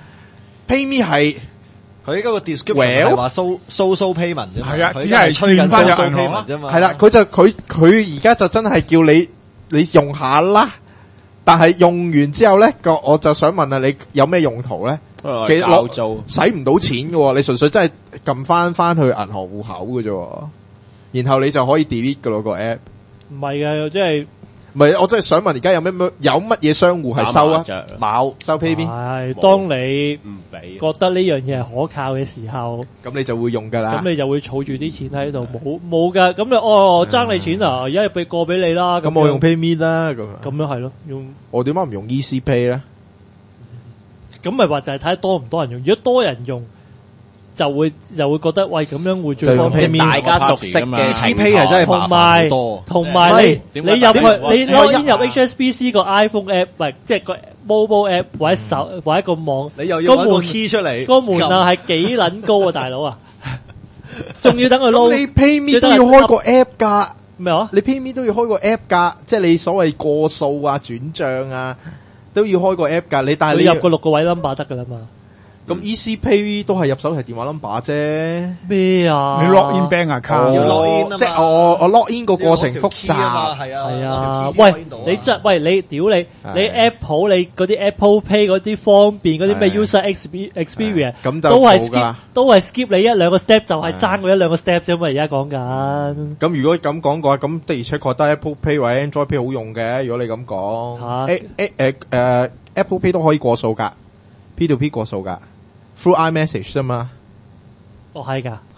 ，PayMe 係佢嗰個 description 係話 so so so payment 啫嘛， 係啊，只係吹緊翻入銀行啫嘛。 係啦，佢就佢佢而家就真係叫你你用下啦。但係用完之後咧，個我就想問下你有咩用途咧？其實攞使唔到錢嘅，你純粹真係撳翻翻去銀行戶口嘅啫，然後你就可以 delete 噶咯個 app。 唔係嘅，即係唔係，我真係想問而家有咩咩有乜嘢商戶係收啊？冇收 PayMe。 係當你唔俾覺得呢樣嘢係可靠嘅時候， 咁你就會用噶啦。 咁你就會儲住啲錢喺度，冇冇噶。咁你哦爭你錢啊，而家俾過俾你啦。 咁我用 PayMe 啦，咁咁樣係咯。用我點解唔用 Easy Pay 咧？ 咁咪話就係睇多唔多人用。如果多人用，就會就會覺得喂咁樣會最方便， 大家熟悉嘅 Easy Pay 係真係麻煩好多。 同埋你你入去你攞入 H S B C 個 iPhone app， 唔係即係個 mobile app 或者手或者個網， 你又要揾個 key 出嚟， 個門啊係幾撚高啊，大佬啊！仲要等佢撈， 你 PayMe 都要開個 app 㗎。 咩話？ 你 PayMe 都要開個 app 㗎，即係你所謂過數啊、轉帳啊，都要開個 app 㗎。你但係你入個六個位 number 得㗎啦嘛。 咁 Easy Pay 都係入手提電話 number 啫。 咩啊？ 你 log in bank account 要 log in 啊嘛， 即係我我 log in 個過程複雜。 係啊， 係啊。喂，你真喂你屌你你 Apple 你嗰啲 Apple Pay 嗰啲方便嗰啲咩 user experience， 咁就都係 skip 都係 skip 你一兩個 step， 就係爭嗰一兩個 step 啫嘛。而家講緊。 咁如果咁講嘅話，咁的而且確得 Apple Pay 或者 Android Pay 好用嘅。如果你咁講，誒誒誒誒 Apple Pay 都可以過數㗎 ，P to P 過數㗎。Through iMessage 啫嘛， 哦係噶， 係啊，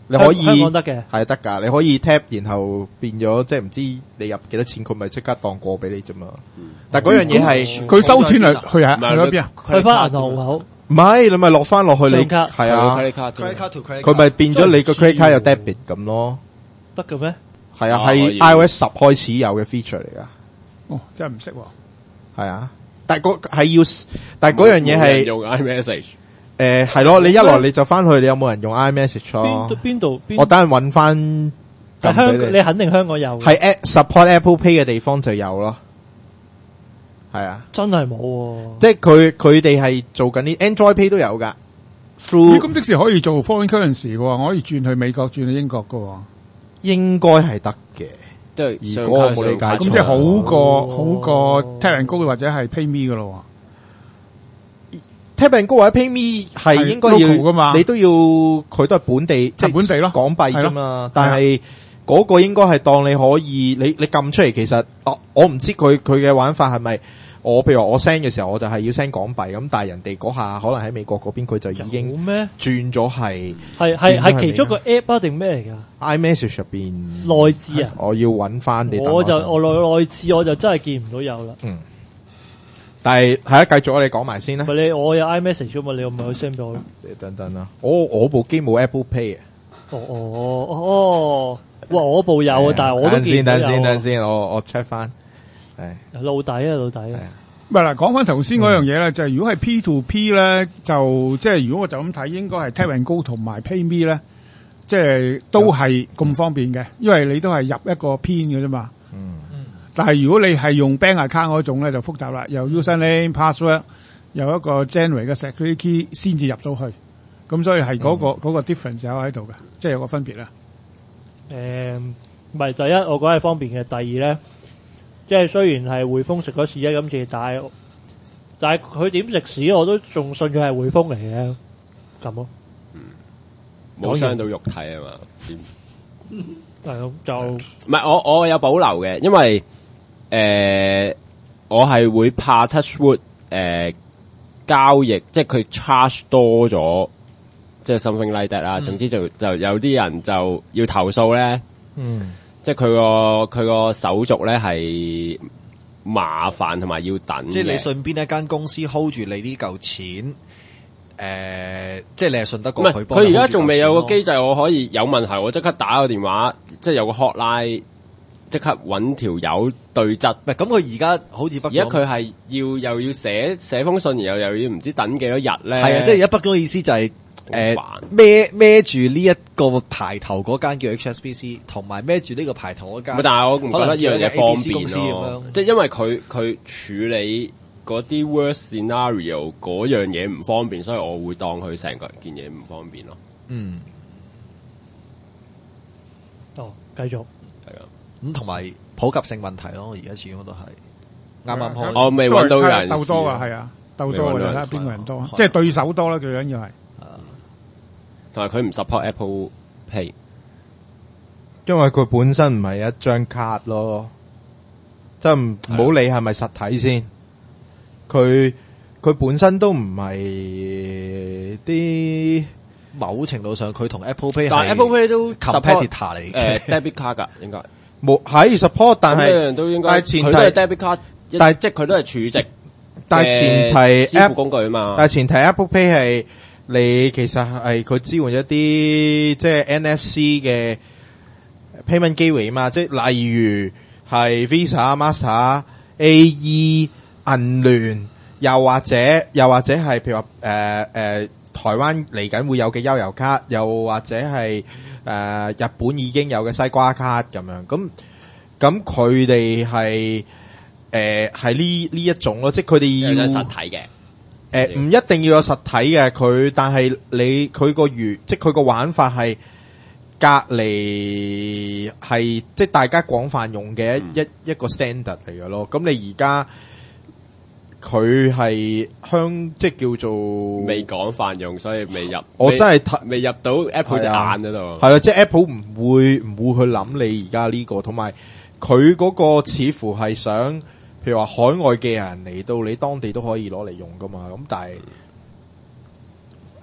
你可以香港得嘅， 係得㗎，你可以 tap 然後變咗即係唔知你入幾多錢，佢咪即刻當過俾你啫嘛。但係嗰樣嘢係佢收錢係去係去咗邊啊？ 去翻銀行戶口。 唔係你咪落翻落去你信卡係啊 credit card credit card to credit card 佢咪變咗你個 credit card 有 debit 咁咯。 得嘅咩？ 係啊， 哦可以係 iOS 十開始有嘅 feature 嚟㗎。 哦，真係唔識喎。 係啊，但係嗰係要，但係嗰樣嘢係用 iMessage。 誒係咯，你一來你就翻去，你有冇人用 iMessage 咯？ 邊度邊度？ 我等陣揾翻。 但香你肯定香港有。 係 support Apple Pay 嘅地方就有咯。係啊， 真係冇喎。 即係佢佢哋係做緊啲 Android Pay 都有㗎。Through 咁即時可以做 foreign currency 嘅喎，我可以轉去美國，轉去英國嘅喎。 應該係得嘅。 即係如果我冇理解錯， 咁即係好過好過 Tap and Go 或者係 PayMe 嘅咯。 Tap and Go 或者 PayMe 係應該要噶嘛， 你都要佢都係本地即係本地咯， 港幣啫嘛。但係嗰個應該係當你可以你你撳出嚟，其實我我唔知佢佢嘅玩法係咪我譬如話我 send 嘅時候我就係要 send 港幣咁，但係人哋嗰下可能喺美國嗰邊佢就已經咩轉咗係係係係其中個 app 啊定咩嚟㗎 ？iMessage 入邊內置啊， 我要揾翻你。 我就我內內置我就真係見唔到有啦。 嗯。但係係啊，繼續我哋講埋先啦。 唔係你我有 iMessage 啊嘛，你又唔係去 send 俾我？ 等等啦，我我部機冇 Apple Pay 啊。 哦哦哦，哇！我部有啊，但係我都見到有。 等先，等先，我我 check 翻。係露底啊，露底啊。 唔係嗱，講翻頭先嗰樣嘢咧，就係如果係 P to P 咧，就即係如果我就咁睇，應該係 Tap and Go 同埋 PayMe 咧，即係都係咁方便嘅，因為你都係入一個 pin 嘅啫嘛。嗯。但係如果你係用 bank account 嗰種咧，就複雜啦，有 username、password， 有一個 generate 嘅 security key 先至入到去，咁所以係嗰、嗰個嗰、嗯、個 difference 有喺度嘅，即係有個分別啦。 誒，唔係第一，我覺得係方便嘅。第二咧，即係雖然係匯豐食咗屎啊今次，但係但係佢點食屎，我都仲信佢係匯豐嚟嘅，咁咯。 嗯，冇傷到肉體啊嘛？ 係咯，就唔係我我有保留嘅，因為。誒、呃，我係會怕 Touchwood 誒、呃、交易，即係佢 charge 多咗，即係 something like that 啦。嗯、總之就就有啲人就要投訴咧，嗯，即係佢個佢個手續咧係麻煩同埋要等。 即係你順便一間公司 hold 住你呢嚿錢，誒、呃，即係你係信得過佢。 佢而家仲未有個機制，我可以有問題，我即刻打個電話，即係有個 hotline。即刻揾條友對質， 唔係咁佢而家好似北， 而家佢係要又要寫寫封信，然後又要唔知等幾多日咧？ 係啊，即係而家北咗嘅意思就係誒孭孭住呢一個牌頭嗰間叫 H S B C， 同埋孭住呢個牌頭嗰間。 但係我唔覺得呢樣嘢方便公司咯，即係因為佢佢處理嗰啲 worst scenario 嗰樣嘢唔方便，所以我會當佢成個件嘢唔方便咯。 嗯。 哦，繼續係啊。 咁同埋普及性問題咯，而家始終都係啱啱開。 我未揾到人鬥多啊，係啊，鬥多嘅睇下邊個人多，即係對手多啦，最緊要係。 同埋佢唔 support Apple Pay， 因為佢本身唔係一張卡咯，即係唔好理係咪實體先。佢佢本身都唔係啲某程度上，佢同 Apple Pay， 但係 Apple Pay 都 competitor 嚟嘅， 誒 debit card 㗎應該。 冇係 support， 但係都應該， 但係前提佢都係 debit card， 但係即係佢都係儲值， 但係前提支付工具啊嘛。 但係前提 Apple Pay 係你其實係佢支援一啲即係 N F C 嘅 payment 機會啊嘛，即係例如係 Visa、Master、A E、銀聯，又或者又或者係譬如話誒誒台灣嚟緊會有嘅悠遊卡，又或者係。誒、呃，日本已經有嘅西瓜卡咁樣，咁咁佢哋係誒係呢呢一種咯，即係佢哋要實體嘅。誒、 呃，唔一定要有實體嘅，佢但係你佢個魚，即係佢個玩法係隔離係即係大家廣泛用嘅一、嗯、一一個 standard 嚟嘅咯。咁你而家佢係香，即係叫做未廣泛用，所以未入。 我真係未入到 Apple 隻眼嗰度。 係啦，即係 Apple 唔會唔會去諗你而家呢個，同埋佢嗰個似乎係想，譬如話海外嘅人嚟到你當地都可以攞嚟用噶嘛。咁但係，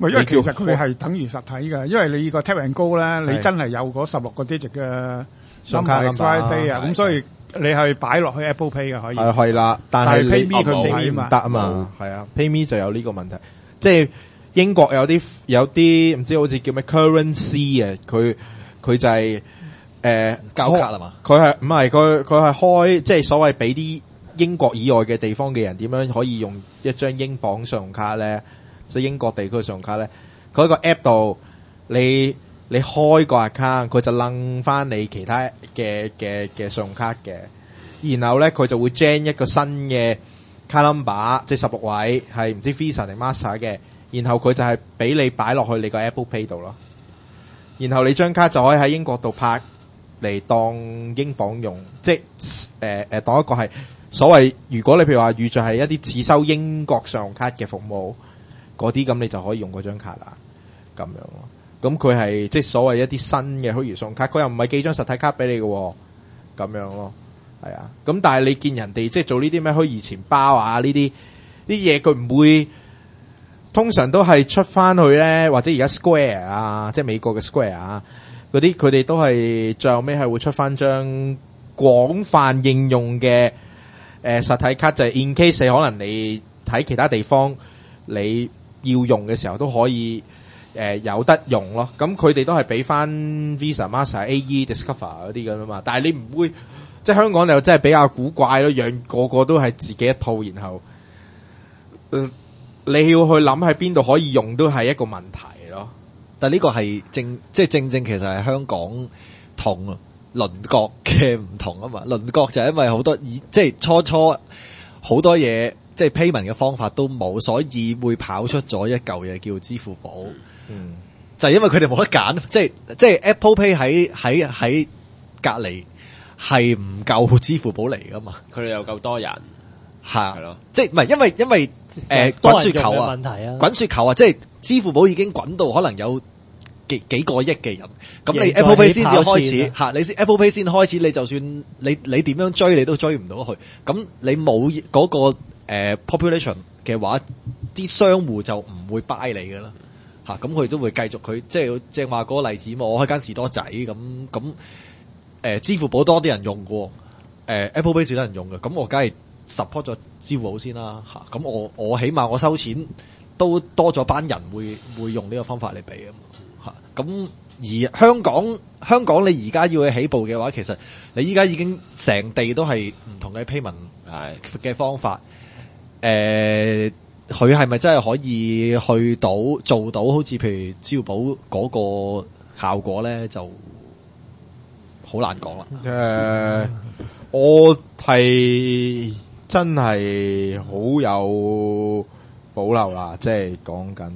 唔係，因為其實佢係等於實體嘅，因為你個 Tap and Go 咧，你真係有嗰十六個 digit 嘅 number expiry date 啊，咁所以你係擺落去 Apple Pay 嘅可以。 係係啦，但係 PayMe 佢唔係唔得啊嘛，係啊 ，PayMe 就有呢個問題，即係英國有啲有啲唔知好似叫咩 currency 啊，佢佢就係誒交卡啦嘛， 佢係唔係佢佢係開即係所謂俾啲英國以外嘅地方嘅人點樣可以用一張英鎊信用卡咧？即係英國地區嘅信用卡咧，佢喺個 app 度，你你開個 account，佢就掕翻你其他嘅嘅嘅信用卡嘅，然後咧佢就會 gen 一個新嘅卡 number，即係十六位係唔知 Visa 定 Master 嘅，然後佢就係俾你擺落去你個 Apple Pay 度咯，然後你張卡就可以喺英國度拍嚟當英鎊用，即係誒誒當一個係所謂，如果你譬如話預著係一啲只收英國信用卡嘅服務。嗰啲咁你就可以用嗰張卡啦，咁樣咯。咁佢係即係所謂一啲新嘅虛擬信用卡，佢又唔係寄張實體卡俾你嘅，咁樣咯，係啊。咁但係你見人哋即係做呢啲咩虛擬錢包啊呢啲啲嘢，佢唔會通常都係出翻去咧，或者而家 Square 啊，即係美國嘅 Square 啊，嗰啲佢哋都係最後尾係會出翻張廣泛應用嘅誒、呃、實體卡，就係、是、in case 可能你喺其他地方你要用嘅時候都可以誒、呃、有得用咯，咁佢哋都係俾翻 Visa、Master、A E、Discover 嗰啲咁啊嘛，但係你唔會即係香港就真係比較古怪咯，樣個個都係自己一套，然後、呃、你要去諗喺邊度可以用都係一個問題咯。 但係呢個係正即係正正其實係香港同鄰國嘅唔同啊嘛，鄰國就係因為好多以即係初初好多嘢。即係 payment 嘅方法都冇，所以會跑出咗一嚿嘢叫支付寶。嗯，就係因為佢哋冇得揀，即係即係 Apple Pay 喺喺喺隔離係唔夠支付寶嚟噶嘛？ 佢哋又夠多人， 係咯，即係唔係因為因為誒滾雪球啊，滾雪球啊，即係支付寶已經滾到可能有幾幾個億嘅人，咁你 Apple Pay 先至開始嚇，你先 Apple Pay 先開始，你就算你你點樣追你都追唔到去，咁你冇嗰個。誒、呃、population 嘅話，啲商戶就唔會 buy 你㗎啦，嚇咁佢都會繼續佢即係正話嗰個例子嘛，我開間士多仔咁咁誒支付寶多啲人用過，誒、呃、Apple Pay 少啲人用嘅，咁我梗係 support 咗支付寶先啦，嚇、啊、咁我我起碼我收錢都多咗班人會會用呢個方法嚟俾啊，嚇咁而香港香港你而家要去起步嘅話，其實你依家已經成地都係唔同嘅 payment 嘅方法。誒，佢係咪真係可以去到做到好似譬如支付寶嗰個效果咧，就好難講啦。 誒、呃，我係真係好有保留啦，即係講緊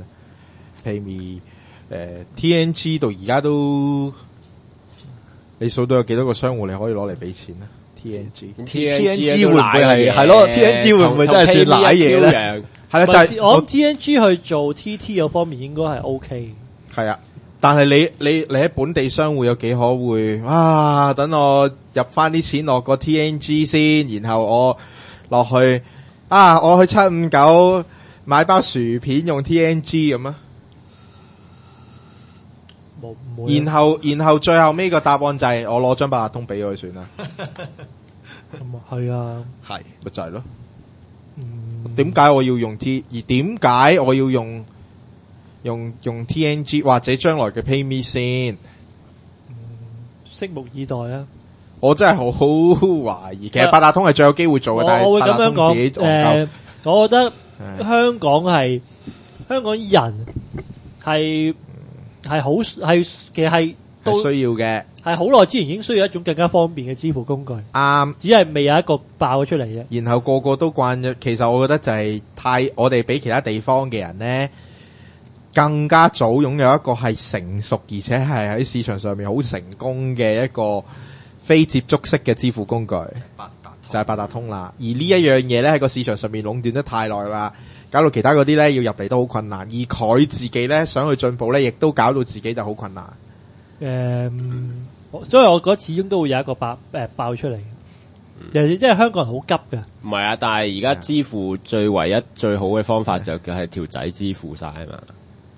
PayMe 誒 T N G 到而家都，你數到有幾多個商戶你可以攞嚟俾錢啊？T N G，T N G 會唔會係係咯 ？T N G 會唔會真係算瀨嘢咧？ 係啦，就係我 T N G 去做 T T 嗰方面應該係 O K。係啊，但係你你你喺本地商戶有幾可會啊？等我入翻啲錢落個 T N G 先，然後我落去啊，我去七五九買包薯片用 T N G 咁啊？然後然後最後尾個答案就係我攞張八達通俾佢算啦。 咁啊係啊， 係咪就係咯？點解我要用 T？ 而點解我要用用用 T N G 或者將來嘅 PayMe 先？ 嗯，拭目以待啊！ 我真係好好懷疑，其實八達通係最有機會做嘅，但係八達通自己戇鳩。 我覺得香港係香港人係。係好係，其實係都需要嘅， 係好耐之前已經需要一種更加方便嘅支付工具。 啱， 只係未有一個爆咗出嚟啫。 然後個個都慣咗，其實我覺得就係太我哋比其他地方嘅人咧，更加早擁有一個係成熟而且係喺市場上面好成功嘅一個非接觸式嘅支付工具，就係八達通啦。而呢一樣嘢咧喺個市場上面壟斷得太耐啦。搞到其他嗰啲咧要入嚟都好困難，而佢自己咧想去進步咧，亦都搞到自己就好困難。 誒、嗯，所以我覺得始終都會有一個爆誒、呃、爆出嚟。尤其即係香港人好急㗎。 唔係啊，但係而家支付最唯一最好嘅方法就係條仔支付晒啊嘛。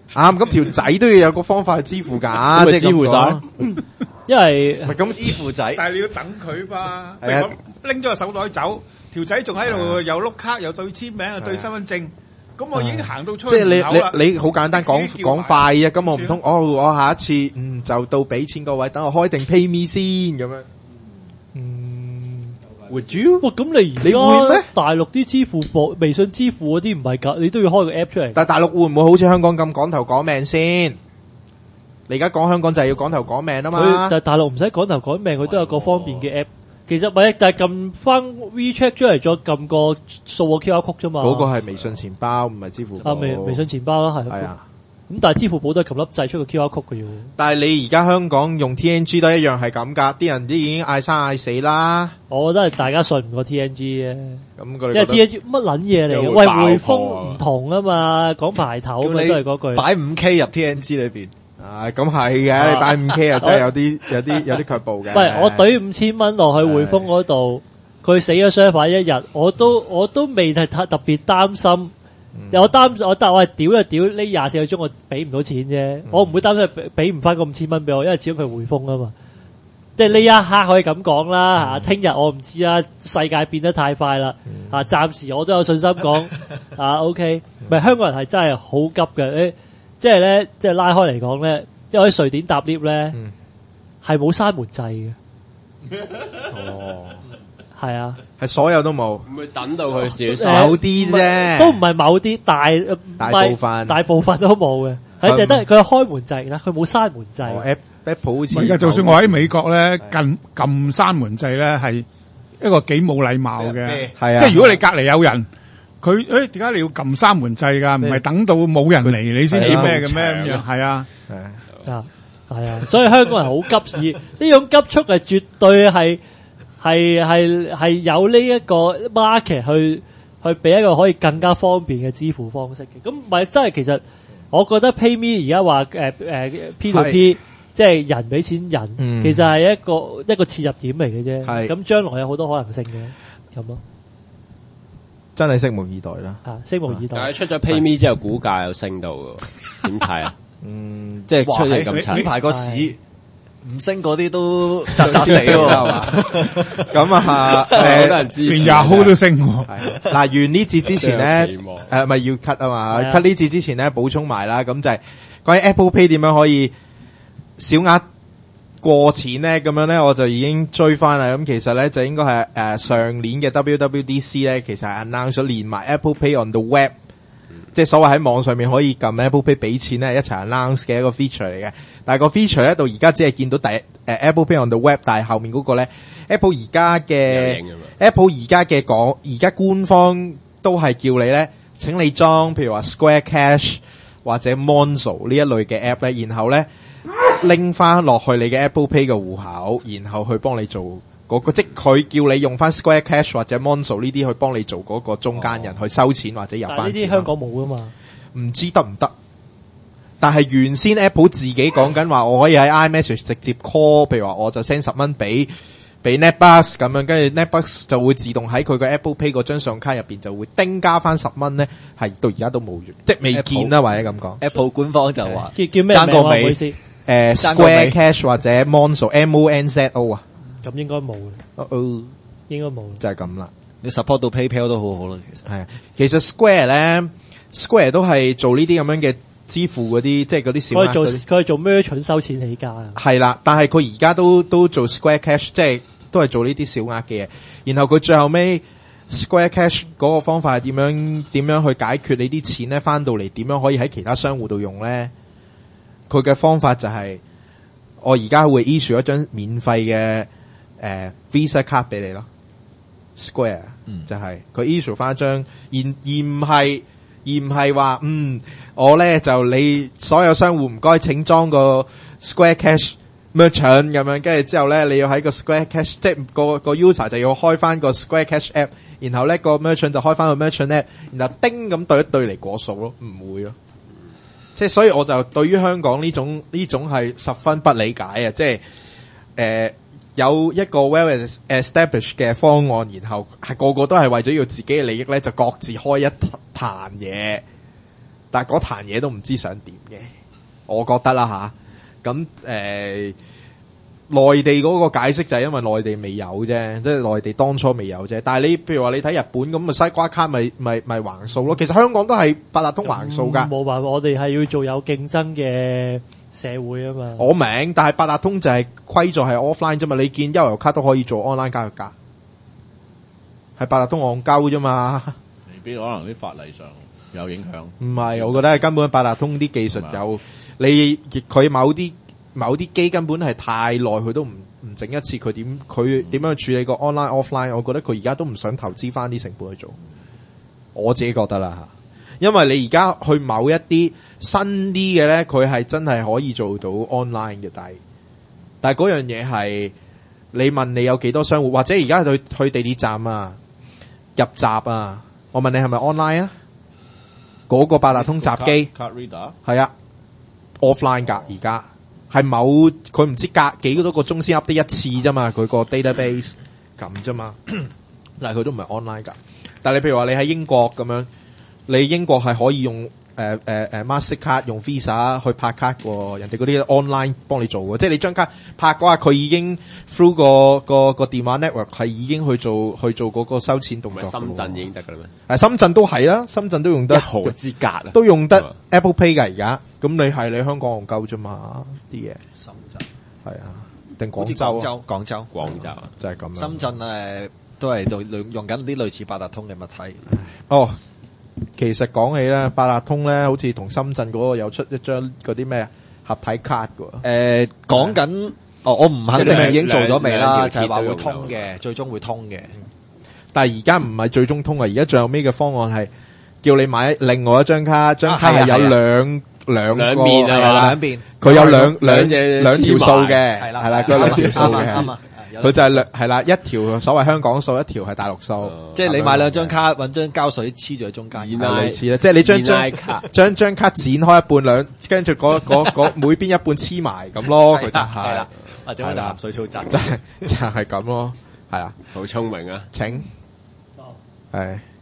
啱，咁條仔都要有個方法去支付㗎，即係支付晒。 因為唔係咁支付仔， 但係你要等佢嘛？ 係啊， 拎咗個手袋走，條仔仲喺度又碌卡又對簽名又對身份證，咁我已經行到出即係門口啦。 你你你好簡單講講快啊！咁我唔通哦，我下一次嗯就到俾錢個位，等我開定 PayMe 先咁樣。 嗯 Would you？ 哇，咁你而你會咩家大陸啲支付寶、微信支付嗰啲唔係㗎，你都要開個 app 出嚟。 但係大陸會唔會好似香港咁講頭講命先？你而家講香港就係要講頭講命啊嘛。 佢就係大陸唔使講頭講命，佢都有個方便嘅 app。其實咪就係撳翻 WeChat 出嚟，再撳個掃個 Q R code 啫嘛。 嗰個係微信錢包，唔係支付寶。 啊，微微信錢包啦，係。 係啊。 咁但係支付寶都係撳粒掣出個 Q R code 嘅要。 但係你而家香港用 T N G 都一樣係咁㗎，啲人都已經嗌生嗌死啦。 我覺得係大家信唔過 T N G 嘅。 咁佢因為 T N G 乜撚嘢嚟嘅？喂，匯豐唔同啊嘛，講排頭咪都係嗰句。 擺五 K 入 T N G 裏邊。 啊，咁係嘅，你擺五 K 啊，真係有啲有啲有啲卻步嘅。 喂，我懟五千蚊落去匯豐嗰度，佢死咗 server 一日，我都我都未係特特別擔心。我擔我但我係屌就屌呢廿四個鐘我俾唔到錢啫，我唔會擔心俾俾唔翻嗰五千蚊俾我，因為始終佢匯豐啊嘛。即係呢一刻可以咁講啦嚇，聽日我唔知啦，世界變得太快啦嚇，暫時我都有信心講啊 OK， 唔係香港人係真係好急嘅誒。即係咧，即係拉開嚟講咧，因為喺瑞典搭 lift 咧，係冇閂門掣嘅。哦，係啊， 係所有都冇， 唔會等到佢少少某啲啫， 都唔係某啲大大部分， 大部分都冇嘅。係淨係得佢開門掣啦，佢冇閂門掣。 Apple 好似而家就算我喺美國咧，撳撳閂門掣咧，係一個幾冇禮貌嘅。 係啊， 即係如果你隔離有人。佢誒點解你要撳閂門掣㗎？唔係等到冇人嚟你先至咩嘅咩咁樣？係啊， 啊係啊，所以香港人好急，而呢種急速係絕對係係係係有呢一個 market 去去俾一個可以更加方便嘅支付方式嘅。咁唔係真係其實我覺得 PayMe 而家話誒誒 P to P 即係人俾錢人， 嗯、 其實係一個一個切入點嚟嘅啫。咁將來有好多可能性嘅咁咯。 真係拭目以待啦！ 啊，拭目以待。 但係出咗 PayMe 之後，股價又升到喎，點睇啊？ 嗯， 即係出嚟咁呢排個市唔升嗰啲都窒窒地喎，係嘛？ 咁啊， 好多人支持， 連 Yahoo 都升喎。 嗱，完呢節之前咧，誒咪要 cut 啊嘛 ，cut 呢節之前咧補充埋啦。咁就係關於 Apple Pay 點樣可以小額過錢咧，咁樣咧我就已經追翻啦。咁其實咧就應該係誒、呃、上年嘅 W W D C 咧，其實係 announce 咗連埋 Apple Pay on the web，、嗯、即係所謂喺網上面可以撳 Apple Pay 俾錢咧，一齊 announce 嘅一個 feature 嚟嘅。但係個 feature 咧到而家只係見到第誒、呃、Apple Pay on the web， 但係後面嗰個咧 Apple 而家嘅 Apple 而家嘅講，而家官方都係叫你咧，請你裝譬如話 Square Cash 或者 Monzo 呢一類嘅 app 咧，然後咧。拎翻落去你嘅 Apple Pay 嘅戶口，然後去幫你做嗰、嗰個，即係佢叫你用翻 Square Cash 或者 Monzo 呢啲去幫你做嗰個中間人去收錢或者入翻錢。但係呢啲香港冇噶嘛？唔知得唔得？但係原先 Apple 自己講緊話，我可以喺 iMessage 直接 call， 譬如話我就 send 十蚊俾俾 NetBus 咁樣，跟住 NetBus 就會自動喺佢個 Apple Pay 嗰張信用卡入邊就會叮加翻十蚊咧，係到而家都冇完，即係未見啦，或者咁講。 Apple 官方就話叫叫咩名啊？唔好意思。 誒、呃、Square Cash 或者 Monzo M O N Z O 啊， 咁應該冇嘅， 哦哦， 應該冇， 就係咁啦。 你 support 到 PayPal 都好好啦，其實係啊，其實 Square 咧 ，Square 都係做呢啲咁樣嘅支付嗰啲，即係嗰啲小額。佢做佢係做 merchant 收錢起家啊。 係啦，但係佢而家都都做 Square Cash， 即係都係做呢啲小額嘅嘢。然後佢最後尾 Square Cash 嗰個方法係點樣點樣去解決你啲錢咧？翻到嚟點樣可以喺其他商戶度用咧？佢嘅方法就係、是，我而家會 issue 一張免費嘅誒、呃、Visa 卡俾你咯 ，Square、嗯、就係、是、佢 issue 翻一張，而而唔係而唔係話，嗯，我咧就你所有商戶唔該請裝個 Square Cash Merchant 咁樣，跟住之後咧你要喺個 Square Cash， 即係個個 user 就要開翻個 Square Cash app， 然後咧個 Merchant 就開翻個 Merchant app， 然後叮咁對一對嚟過數咯，唔會咯。即係所以我就對於香港呢種呢種係十分不理解啊！即係誒、呃、有一個 well established 嘅方案，然後係個個都係為咗要自己嘅利益咧，就各自開一壇嘢。 但係嗰壇嘢都唔知想點嘅，我覺得啦吓。咁誒，內地嗰個解釋就係因為內地未有啫，即係內地當初未有啫。但係你譬如話你睇日本咁咪西瓜卡咪咪咪橫掃咯。其實香港都係八達通橫掃㗎。 冇辦法，我哋係要做有競爭嘅社會啊嘛。 我明，但係八達通就係規則係 offline 啫嘛。你見悠遊卡都可以做 online 交易㗎，係八達通戇鳩啫嘛。 未必可能啲法例上有影響。 唔係，我覺得係根本八達通啲技術有你佢某啲。某啲機根本係太耐，佢都唔唔整一次，佢點佢點樣處理個 online offline？我覺得佢而家都唔想投資翻啲成本去做，我自己覺得啦嚇。因為你而家去某一啲新啲嘅咧，佢係真係可以做到 online 嘅，但係但係嗰樣嘢係你問你有幾多商戶，或者而家去去地鐵站啊入閘啊，我問你係咪 online 啊？嗰、嗰個八達通閘機 card reader 係啊 offline 㗎而家。係某佢唔知隔幾多個鐘先 update 一次啫嘛，佢個 database 咁啫嘛，但係佢都唔係 online 噶。但係你譬如話你喺英國咁樣，你英國係可以用誒誒誒 Mastercard 用 Visa 去拍卡喎，人哋嗰啲 online 幫你做嘅，即係你張卡拍嘅話，佢已經 through 個個個電話 network 係已經去做去做嗰個收錢動作。 深圳已經得㗎啦咩？ 誒，深圳都係啦，深圳都用得一河之隔啊， 都用得 Apple Pay 㗎而家。咁你係你香港戇鳩啫嘛啲嘢。 深圳係啊，定廣好似州啊？ 廣州廣州廣州啊， 就係咁樣。 深圳誒都係做用緊啲類似八達通嘅物體。 哦，其實講起咧，八達通咧，好似同深圳嗰個有出一張嗰啲咩合體卡㗎。 誒講緊，哦，我唔肯定已經做咗未啦，就係話會通兩嘅，最終會通嘅。 但係而家唔係最終通啊，而家最後尾嘅方案係叫你買另外一張卡，張卡係有兩兩兩面係嘛？ 兩邊佢有兩兩兩隻兩條數嘅， 係啦係啦，佢有兩條數嘅。 啱啊！ 佢就係兩係啦，一條所謂香港數，一條係大陸數。 即係你買兩張卡，揾張膠水黐住喺中間， 係類似啦，即係你將張將張卡剪開一半兩，跟住嗰嗰嗰每邊一半黐埋咁咯，佢就係或者係鹹水草扎， 就係就係咁咯，係啊， 好聰明啊！ 請係。